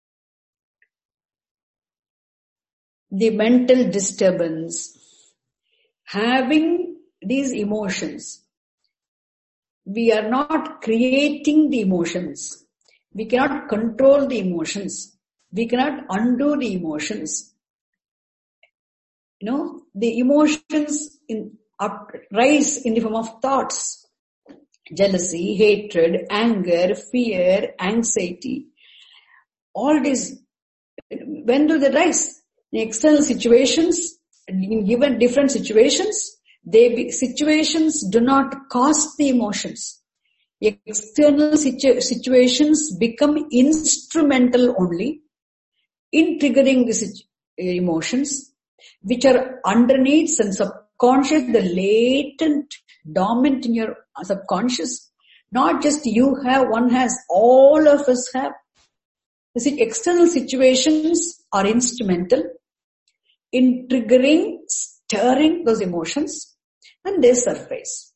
the mental disturbance? Having these emotions. We are not creating the emotions. We cannot control the emotions. We cannot undo the emotions. You know, the emotions in, up, rise in the form of thoughts. Jealousy, hatred, anger, fear, anxiety. All these, when do they rise? In external situations, in given different situations, they be, situations do not cause the emotions. External situ, situations become instrumental only in triggering the situ, emotions, which are underneath and subconscious, the latent, dormant in your subconscious. Not just you have, one has, all of us have. The external situations are instrumental in triggering, stirring those emotions, and they surface.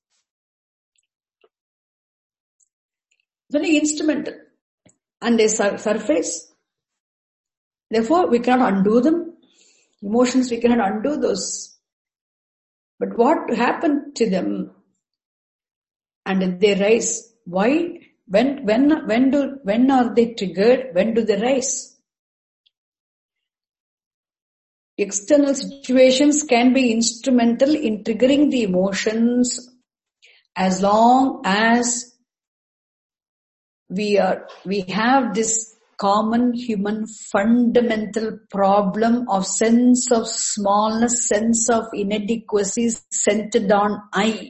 It's only instrumental, and they sur- surface. Therefore, we cannot undo them. Emotions, we cannot undo those. But what happened to them? And they rise. Why? When, when, when do, when are they triggered? When do they rise? External situations can be instrumental in triggering the emotions as long as we are, we have this common human fundamental problem of sense of smallness, sense of inadequacy centered on I.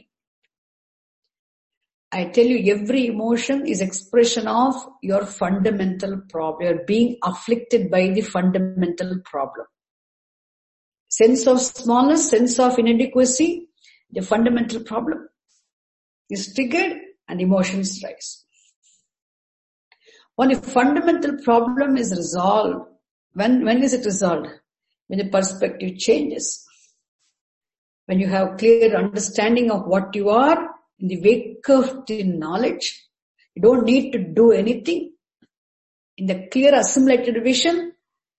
I tell you, every emotion is expression of your fundamental problem. You're being afflicted by the fundamental problem. Sense of smallness, sense of inadequacy, the fundamental problem is triggered and emotions rise. When a fundamental problem is resolved, when, when is it resolved? When the perspective changes. When you have clear understanding of what you are, in the wake of the knowledge, you don't need to do anything. In the clear assimilated vision,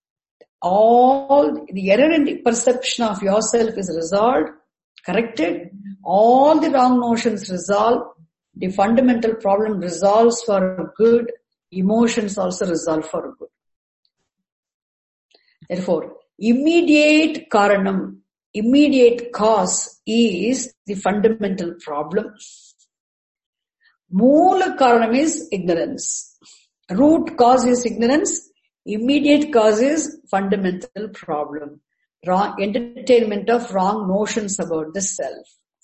all the error in the perception of yourself is resolved, corrected, all the wrong notions resolved, the fundamental problem resolves for good, emotions also resolve for good. Therefore, immediate karanam, immediate cause is the fundamental problem. Moola karanam is ignorance. Root cause is ignorance. Immediate cause is fundamental problem. Wrong entertainment of wrong notions about the self.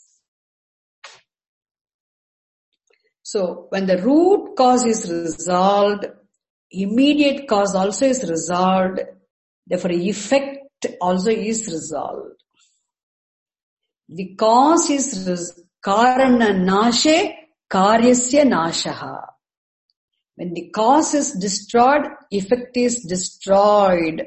So when the root cause is resolved, immediate cause also is resolved. Therefore, effect also is resolved. The cause is res- karana nashe karyasya nashaha. When the cause is destroyed, effect is destroyed.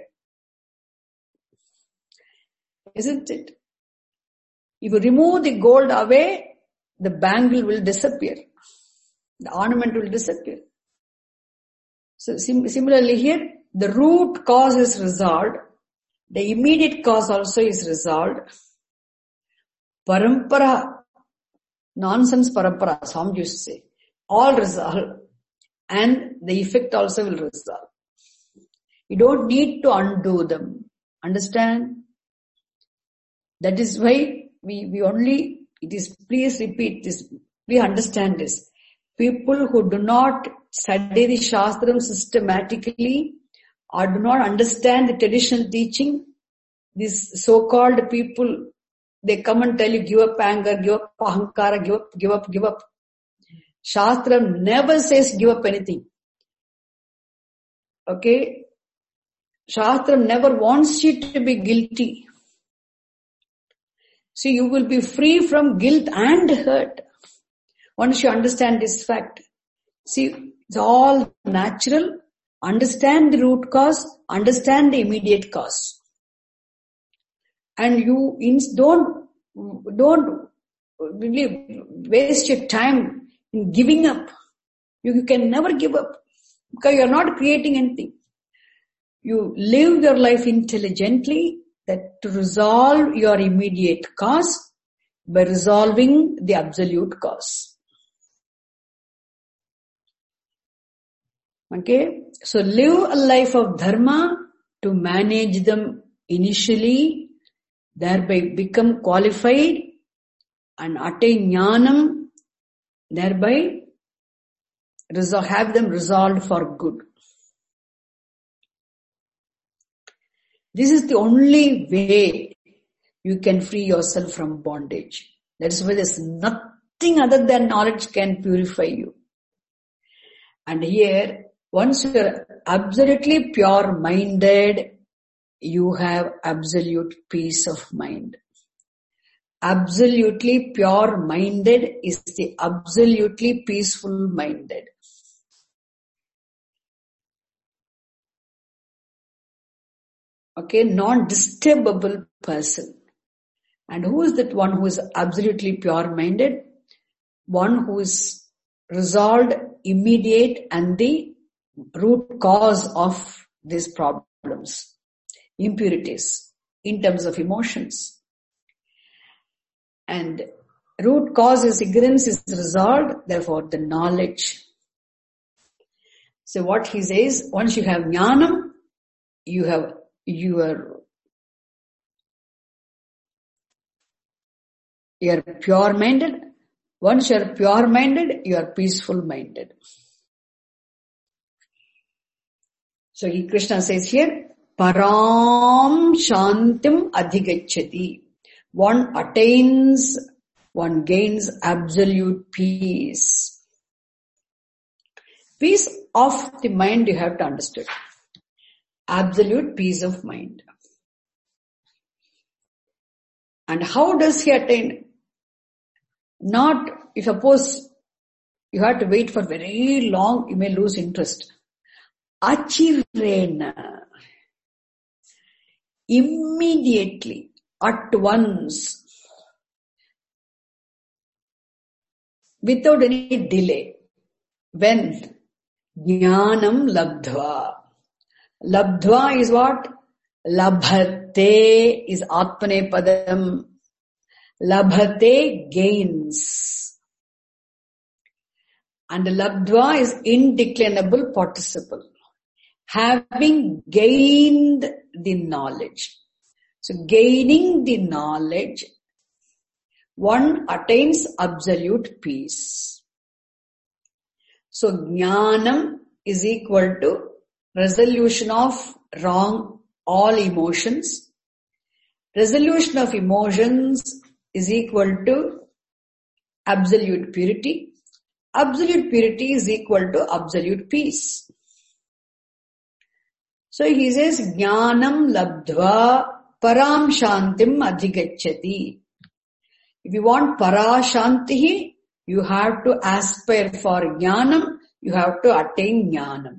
Isn't it? If you remove the gold away, the bangle will disappear. The ornament will disappear. So sim- similarly here, the root cause is resolved. The immediate cause also is resolved. Parampara, nonsense parampara, some used to say, all resolved. And the effect also will resolve. You don't need to undo them. Understand? That is why we, we only, it is, please repeat this, please understand this. People who do not study the Shastram systematically or do not understand the traditional teaching, these so-called people, they come and tell you, give up anger, give up ahankara, give up, give up, give up. Shastram never says give up anything. Okay? Shastram never wants you to be guilty. See, you will be free from guilt and hurt once you understand this fact. See, it's all natural. Understand the root cause, understand the immediate cause. And you don't, don't really waste your time in giving up. You can never give up because you are not creating anything. You live your life intelligently that to resolve your immediate cause by resolving the absolute cause. Okay, so live a life of dharma to manage them initially, thereby become qualified and attain jnanam, thereby resolve, have them resolved for good. This is the only way you can free yourself from bondage. That is why there's nothing other than knowledge can purify you. And here, once you are absolutely pure-minded, you have absolute peace of mind. Absolutely pure-minded is the absolutely peaceful-minded. Okay, non-disturbable person. And who is that one who is absolutely pure-minded? One who is resolved, immediate, and the root cause of these problems, impurities, in terms of emotions. And root cause is ignorance is resolved, therefore the knowledge. So what he says, once you have jnanam, you have you are you are pure-minded. Once you are pure-minded, you are peaceful-minded. So Krishna says here, param shantim adhigacchati. One attains, one gains absolute peace. Peace of the mind you have to understand. Absolute peace of mind. And how does he attain? Not, if suppose you have to wait for very long, you may lose interest. Achirena. Immediately, at once, without any delay. When? Jnanam labdhva. Labdhva is what? Labhate is atmane padam. Labhate gains. And labdhva is indeclinable participle. Having gained the knowledge. So gaining the knowledge, one attains absolute peace. So jnanam is equal to resolution of wrong all emotions. Resolution of emotions is equal to absolute purity. Absolute purity is equal to absolute peace. So he says, jnanam labdhva param shantim adhigacchati. If you want para shanti, you have to aspire for jnanam, you have to attain jnanam.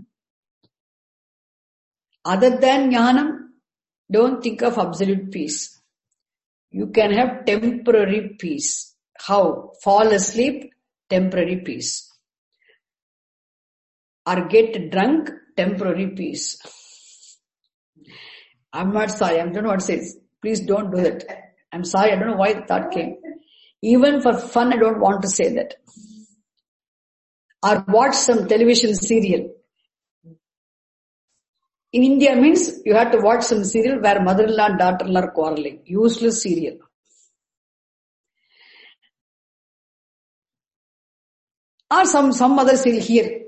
Other than jnanam, don't think of absolute peace. You can have temporary peace. How? Fall asleep, temporary peace. Or get drunk, temporary peace. I'm not sorry, I don't know what to say. Please don't do that. I'm sorry, I don't know why the thought came. Even for fun, I don't want to say that. Or watch some television serial. In India means you have to watch some serial where mother-in-law and daughter-in-law are quarreling. Useless serial. Or some, some other serial here.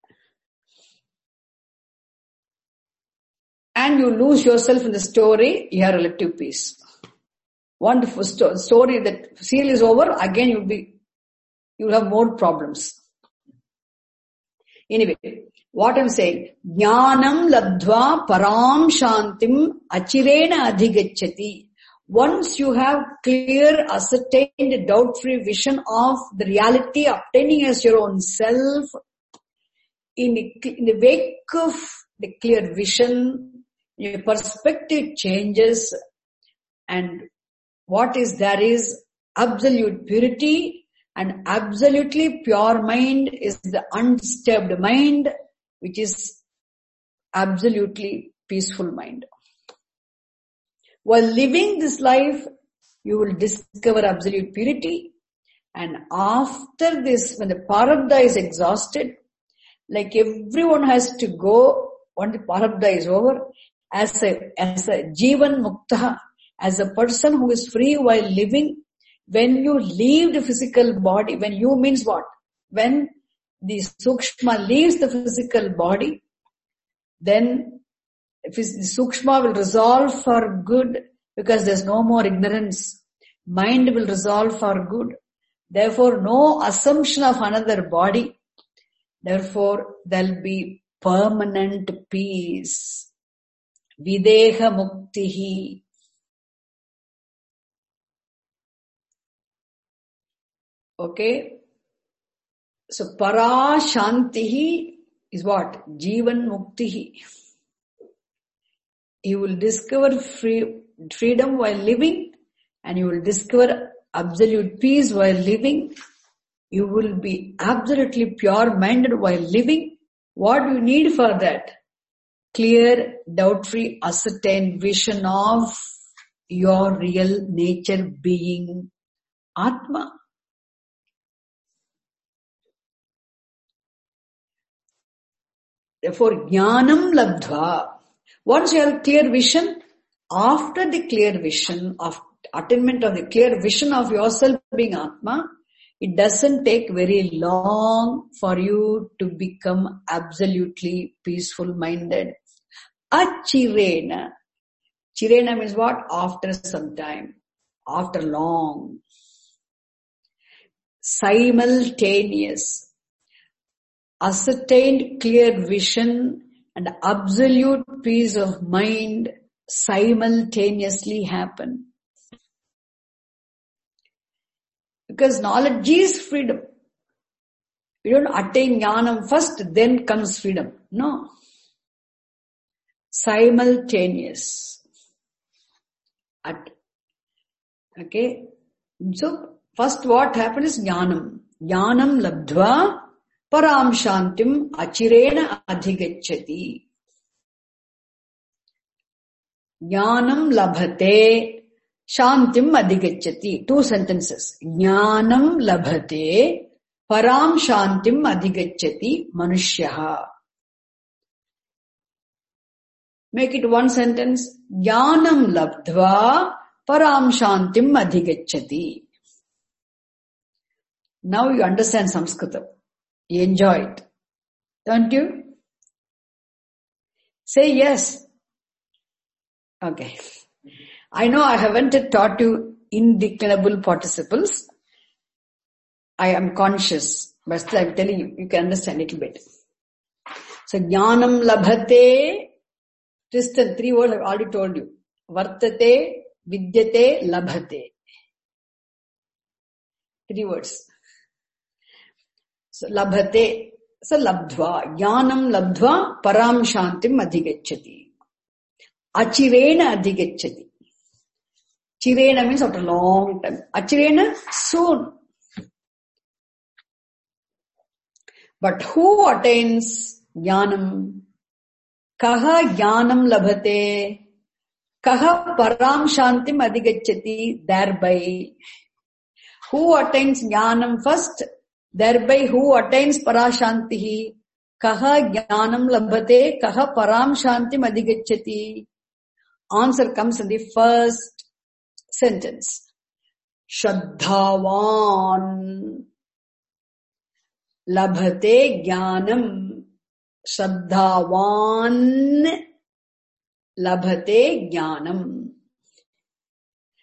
And you lose yourself in the story, you have relative peace. Wonderful sto- story, that serial is over, again you'll be, you'll have more problems. Anyway, what I'm saying, jnanam labdva param shantim achirena adhigacchati. Once you have clear, ascertained, doubt-free vision of the reality obtaining as your own self, in the, in the wake of the clear vision, your perspective changes, and what is there is absolute purity, and absolutely pure mind is the undisturbed mind, which is absolutely peaceful mind. While living this life, you will discover absolute purity, and after this, when the prarabdha is exhausted, like everyone has to go, when the prarabdha is over, as a, as a jivan mukta, as a person who is free while living, when you leave the physical body, when you means what? When the sukshma leaves the physical body, then the sukshma will resolve for good, because there's no more ignorance. Mind will resolve for good. Therefore, no assumption of another body. Therefore, there'll be permanent peace. Videha muktihi. Okay. So, para shantihi is what? Jivan muktihi. You will discover free, freedom while living, and you will discover absolute peace while living. You will be absolutely pure-minded while living. What do you need for that? Clear, doubt-free, ascertained vision of your real nature being Atma. Therefore, jnanam labdva. Once you have clear vision, after the clear vision of attainment of the clear vision of yourself being Atma, it doesn't take very long for you to become absolutely peaceful minded. Achirena. Chirena means what? After some time. After long. Simultaneous. Ascertained clear vision and absolute peace of mind simultaneously happen. Because knowledge is freedom. You don't attain jnanam first, then comes freedom. No. Simultaneous. At, okay. So, first what happens is jnanam. Jnanam labdva param shantim achirena adhigacchati. Jnanam labhate shantim adhigacchati. Two sentences. Jnanam labhate param shantim adhigacchati manushyaha. Make it one sentence. Jnanam labdva param shantim adhigacchati. Now you understand Sanskritam. You enjoy it. Don't you? Say yes. Okay. I know I haven't taught you indeclinable participles. I am conscious, but still I'm telling you, you can understand a little bit. So, jnanam labhate, Tristan, three words I've already told you. Vartate, vidyate, labhate. Three words. So, labhate, so labdva, jnanam labdva, param shantim adhigacchati. Achirena adhigacchati. Chirena means after a long time. Achirena, soon. But who attains jnanam? Kaha jnanam labhate? Kaha param shantim adhigacchati? Thereby. Who attains jnanam first? Thereby who attains parashantihi? Kaha jnanam labhate? Kaha param shantim adhigacchati? Answer comes in the first sentence. Shraddhavan labhate jnanam. Shraddhavan labhate jnanam.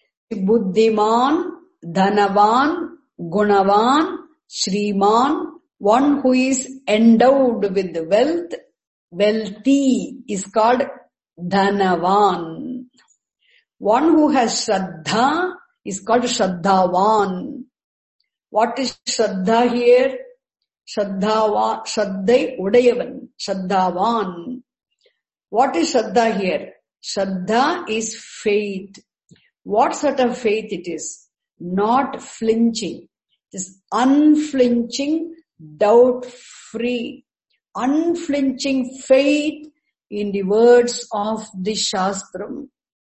Buddhiman, dhanavan, gunavan, shriman, One who is endowed with wealth, wealthy, is called Dhanavan. One who has Shraddha is called Shraddhavan. What is Shraddha here? Shraddhavan, Shraddhai Udayavan, Shraddhavan. What is Shraddha here? Shraddha is faith. What sort of faith it is? Not flinching. It is unflinching, doubt-free, unflinching faith in the words of the Shastram.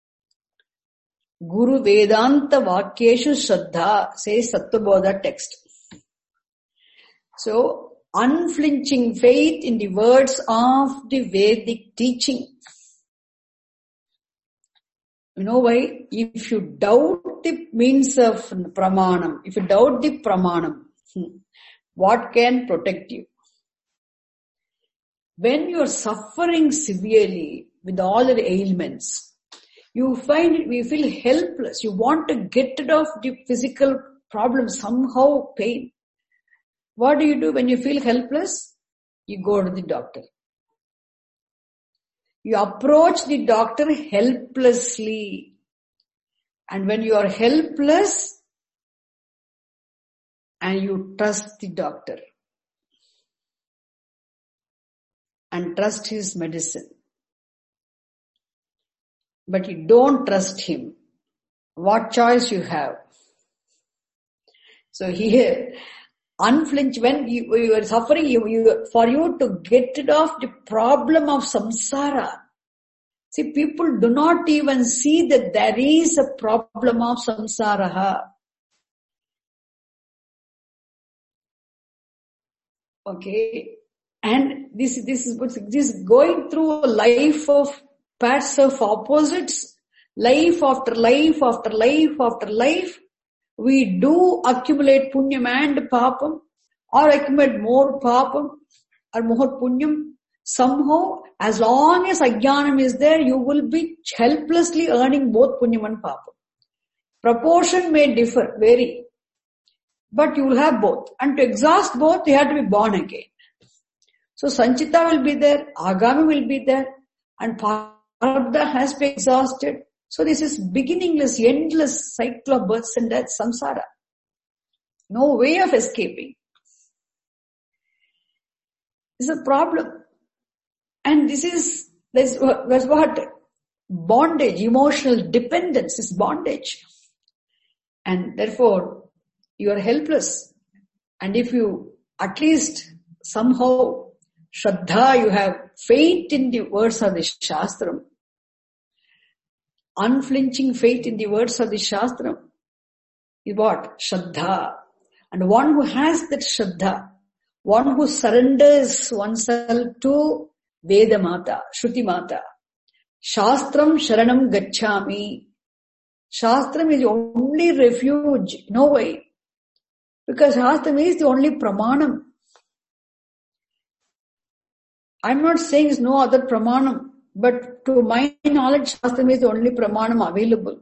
Guru Vedanta Vakyeshu Shraddha, says Sattvabodha text. So, unflinching faith in the words of the Vedic teaching. You know why? If you doubt the means of pramanam, if you doubt the pramanam, what can protect you? When you are suffering severely with all the ailments, you find it, we feel helpless. You want to get rid of the physical problem, somehow pain. What do you do when you feel helpless? You go to the doctor. You approach the doctor helplessly. And when you are helpless, and you trust the doctor and trust his medicine, but you don't trust him, what choice you have? So here, unflinch, when you, you are suffering, you, you, for you to get rid of the problem of samsara. See, people do not even see that there is a problem of samsara. Okay. And this, this is, this is going through a life of paths of opposites, life after life after life after life. We do accumulate punyam and papam, or accumulate more papam or more punyam. Somehow, as long as ajnanam is there, you will be helplessly earning both punyam and papam. Proportion may differ, vary, but you will have both. And to exhaust both, you have to be born again. So sanchita will be there, agami will be there, and prarabdha has been exhausted. So this is beginningless, endless cycle of births and deaths, samsara. No way of escaping. This is a problem. And this is, that's what bondage, emotional dependence is bondage. And therefore, you are helpless. And if you at least somehow Shraddha, you have faith in the words of the Shastram, unflinching faith in the words of the Shastram is what? Shraddha. And one who has that Shraddha, one who surrenders oneself to Veda Mata, Shruti Mata, Shastram Sharanam Gacchami. Shastram is the only refuge, no way. Because Shastram is the only pramanam. I'm not saying there's no other pramanam, but to my knowledge, Shastram is the only pramanam available.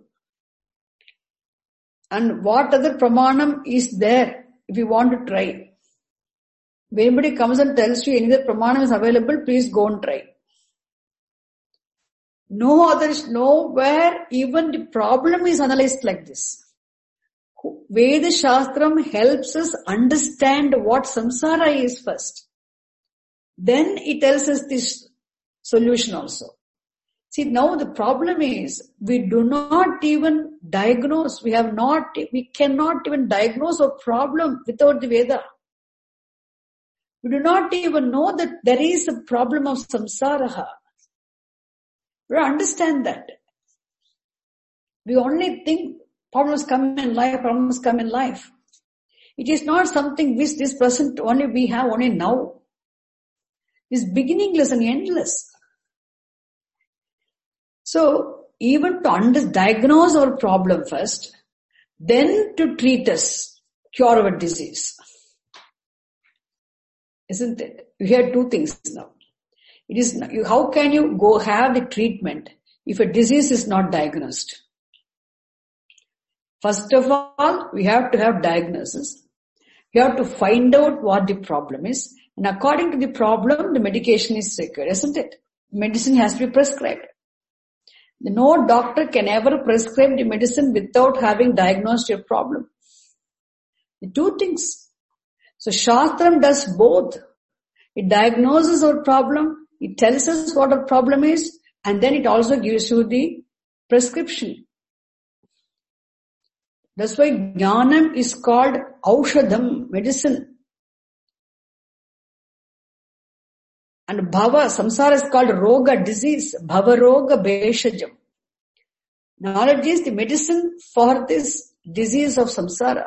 And what other pramanam is there if you want to try? If anybody comes and tells you any other pramanam is available, please go and try. No other, nowhere even the problem is analyzed like this. Veda Shastram helps us understand what samsara is first. Then it tells us this solution also. See, now the problem is we do not even diagnose, we have not, we cannot even diagnose a problem without the Veda. We do not even know that there is a problem of samsara. We don't understand that. We only think problems come in life, problems come in life. It is not something which this present only we have only now. It's beginningless and endless. So, even to under, diagnose our problem first, then to treat us, cure our disease. Isn't it? You hear two things now. It is, how can you go have the treatment if a disease is not diagnosed? First of all, we have to have diagnosis. You have to find out what the problem is. And according to the problem, the medication is required, isn't it? Medicine has to be prescribed. No doctor can ever prescribe the medicine without having diagnosed your problem. The two things. So Shastram does both. It diagnoses our problem, it tells us what our problem is, and then it also gives you the prescription. That's why Jnanam is called Aushadam, medicine. And Bhava, samsara is called Roga, disease. Bhava Roga Beshajam. Knowledge is the medicine for this disease of samsara.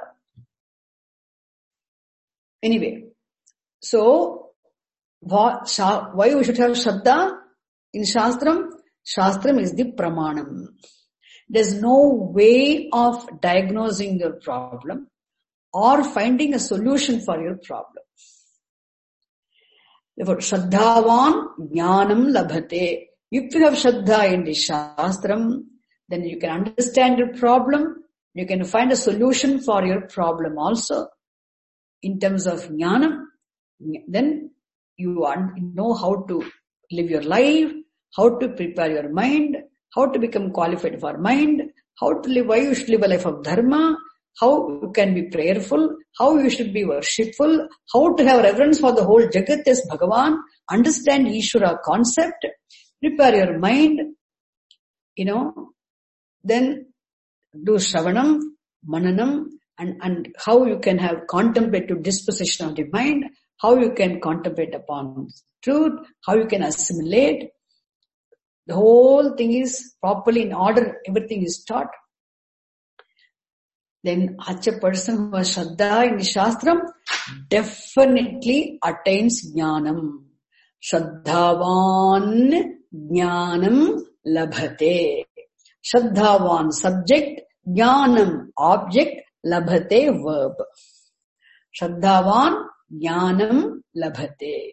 Anyway, so why we should have Shraddha in Shastram? Shastram is the Pramanam. There's no way of diagnosing your problem or finding a solution for your problem. Therefore, Shraddhavan Jnanam Labhate. If you have Shraddha in the Shastram, then you can understand your problem. You can find a solution for your problem also. In terms of Jnanam, then you know how to live your life, how to prepare your mind, how to become qualified for mind, how to live, why you should live a life of dharma, how you can be prayerful, how you should be worshipful, how to have reverence for the whole Jagat as Bhagavan, understand Ishvara concept, prepare your mind, you know, then do Shravanam, Mananam, and, and how you can have contemplative disposition of the mind, how you can contemplate upon truth, how you can assimilate. The whole thing is properly in order, everything is taught. Then such a person who has Shraddha in the Shastram definitely attains Jnanam. Shraddhavan Jnanam Labhate. Shraddhavan subject, Jnanam object, Labhate verb. Shraddhavan Jnanam Labhate.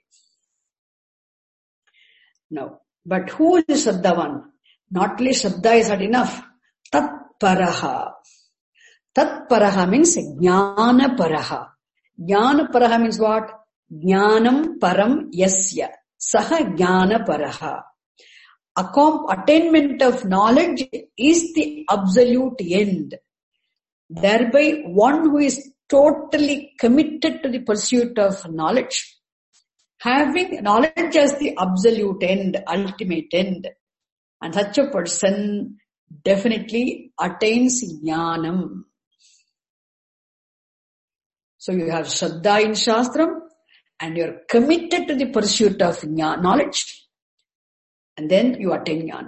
Now, but who is Shraddhavan? Not only Shraddha is not enough. Tat Paraha. Tat Paraha means Jnana Paraha. Jnana Paraha means what? Jnanam Param Yasya. Saha Jnana Paraha. Attainment of knowledge is the absolute end. Thereby, one who is totally committed to the pursuit of knowledge, having knowledge as the absolute end, ultimate end, and such a person definitely attains Jnanam. So you have Shraddha in Shastram, and you are committed to the pursuit of knowledge, and then you attain Jnana.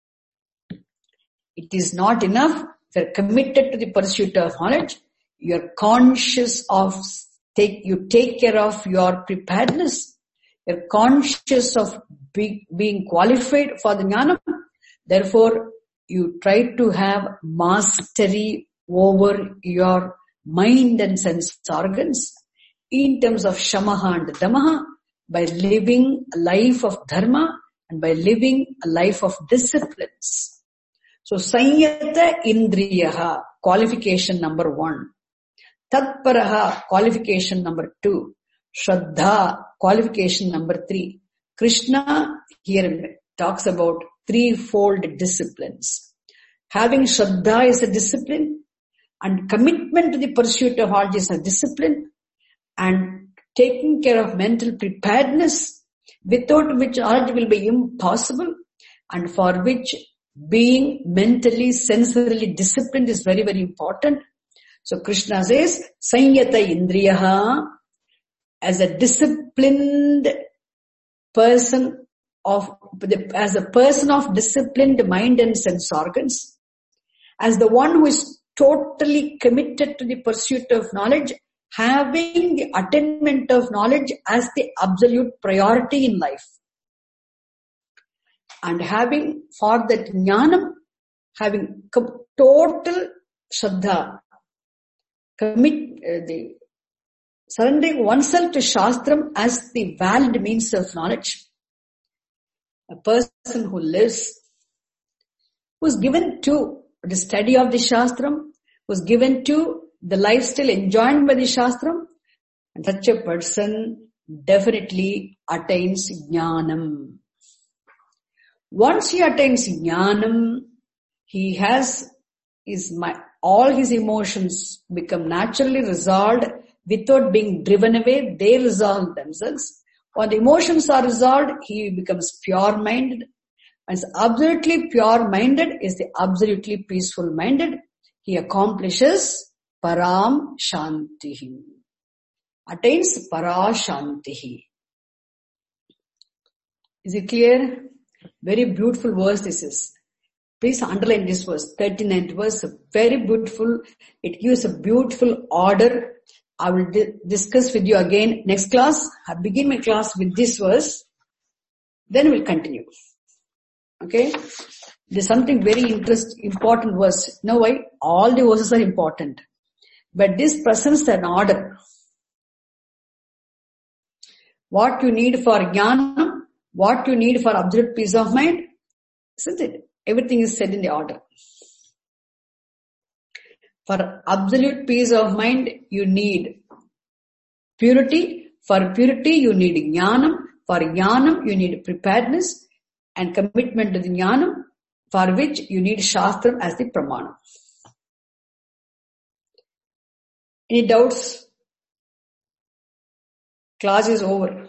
It is not enough. If you are committed to the pursuit of knowledge, you are conscious of, take, you take care of your preparedness. You are conscious of be, being qualified for the Jnana. Therefore, you try to have mastery over your mind and sense organs in terms of Shamaha and Damaha by living a life of Dharma and by living a life of disciplines. So, Sanyata Indriyaha, qualification number one. Tatparaha, qualification number two. Shraddha, qualification number three. Krishna here talks about threefold disciplines. Having Shraddha is a discipline, and commitment to the pursuit of knowledge is a discipline, and taking care of mental preparedness, without which knowledge will be impossible, and for which being mentally, sensorily disciplined is very, very important. So Krishna says, Sanyata Indriyaha, as a disciplined person of, as a person of disciplined mind and sense organs, as the one who is totally committed to the pursuit of knowledge, having the attainment of knowledge as the absolute priority in life. And having for that jnanam, having total shraddha, commit uh, the surrendering oneself to Shastram as the valid means of knowledge. A person who lives, who is given to the study of the Shastram, who is given to the lifestyle enjoined by the Shastram, And such a person definitely attains jnanam. Once he attains jnanam, he has his, all his emotions become naturally resolved without being driven away. They resolve themselves. When the emotions are resolved, he becomes pure-minded. And absolutely pure-minded is the absolutely peaceful-minded. He accomplishes param shantihi. Attains para shantihi. Is it clear? Very beautiful verse this is. Please underline this verse. thirty-ninth verse. Very beautiful. It gives a beautiful order. I will di- discuss with you again next class. I begin my class with this verse. Then we'll continue. Okay? There's something very interest, important verse. Now why? All the verses are important. But this presents an order. What you need for jnana, what you need for absolute peace of mind, isn't it? Everything is said in the order. For absolute peace of mind, you need purity. For purity, you need jnanam. For jnanam, you need preparedness and commitment to the jnanam, for which you need shastram as the pramana. Any doubts? Class is over.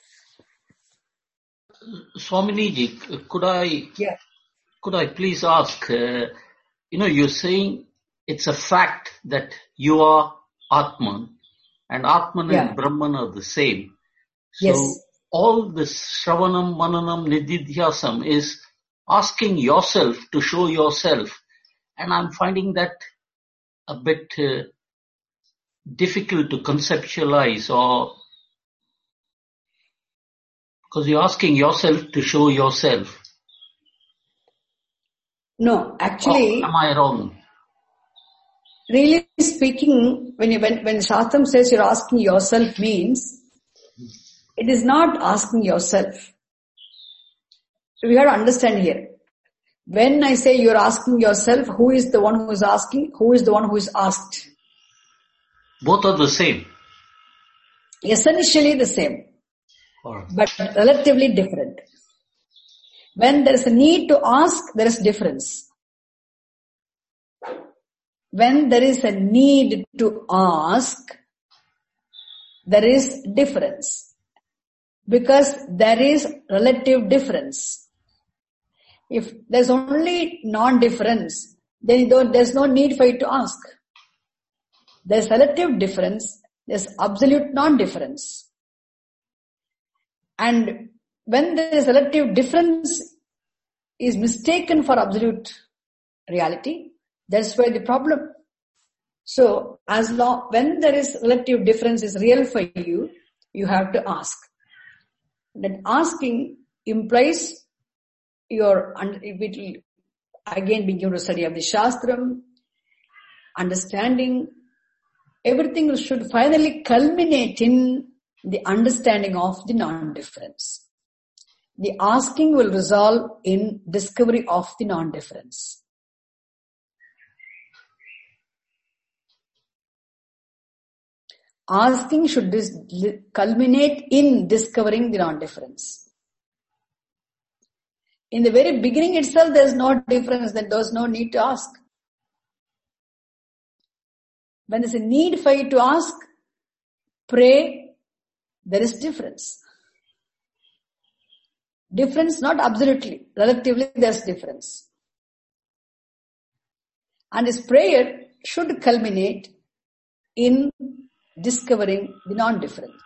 Swaminiji, could I, Yeah. could I please ask, uh, you know, you're saying it's a fact that you are Atman and Atman Yeah. and Brahman are the same. So Yes. all this Shravanam, Mananam, Nididhyasam is asking yourself to show yourself. And I'm finding that a bit uh, difficult to conceptualize, or because you're asking yourself to show yourself. No, actually, Or am I wrong? Really speaking, when you, when, when Shastram says you're asking yourself means, it is not asking yourself. So we have to understand here. When I say you're asking yourself, who is the one who is asking? Who is the one who is asked? Both are the same. Essentially the same, Right. but relatively different. When there is a need to ask, there is difference. When there is a need to ask, there is difference. Because there is relative difference. If there's only non-difference, then there's no need for you to ask. There's relative difference, there's absolute non-difference. And when there is relative difference is mistaken for absolute reality, that's where the problem. So, as long, when there is relative difference is real for you, you have to ask. That asking implies your, it will again begin to study of the Shastram, understanding, everything should finally culminate in the understanding of the non-difference. The asking will resolve in discovery of the non-difference. Asking should dis- culminate in discovering the non-difference. In the very beginning itself, there is no difference, then there is no need to ask. When there is a need for you to ask, pray, there is difference. Difference not absolutely, relatively there is difference. And this prayer should culminate in discovering the non-difference.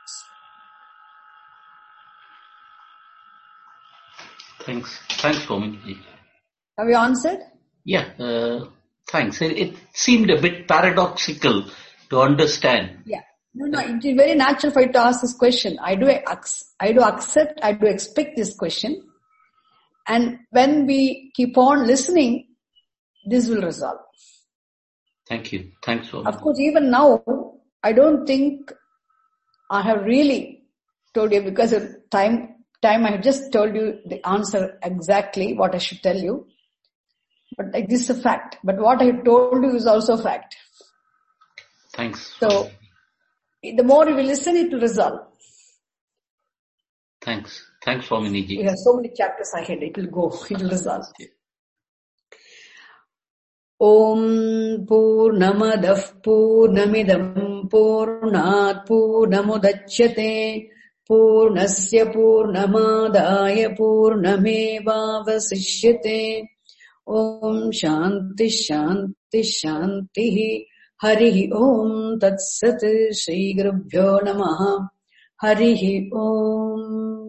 Thanks. Thanks, Swaminji. Have you answered? Yeah, uh, thanks. It, it seemed a bit paradoxical to understand. Yeah. No, no, it is very natural for you to ask this question. I do, I do accept, I do expect this question. And when we keep on listening, this will resolve. Thank you. Thanks, Swaminji. Of course, even now, I don't think I have really told you, because of time, time I have just told you the answer exactly what I should tell you. But like, this is a fact. But what I have told you is also a fact. Thanks. So, The more you will listen, it will resolve. Thanks. Thanks, Swaminiji. We have so many chapters ahead. It will go. It will resolve. Om Purnamadah Purnamidam Purnat Purnamudachyate Purnasya Purnamadaya Purnamevavasishyate. Om Shanti Shanti Shanti. Harihi Om Tat Sat. Shri Gurubhyo Namaha. Harihi Om.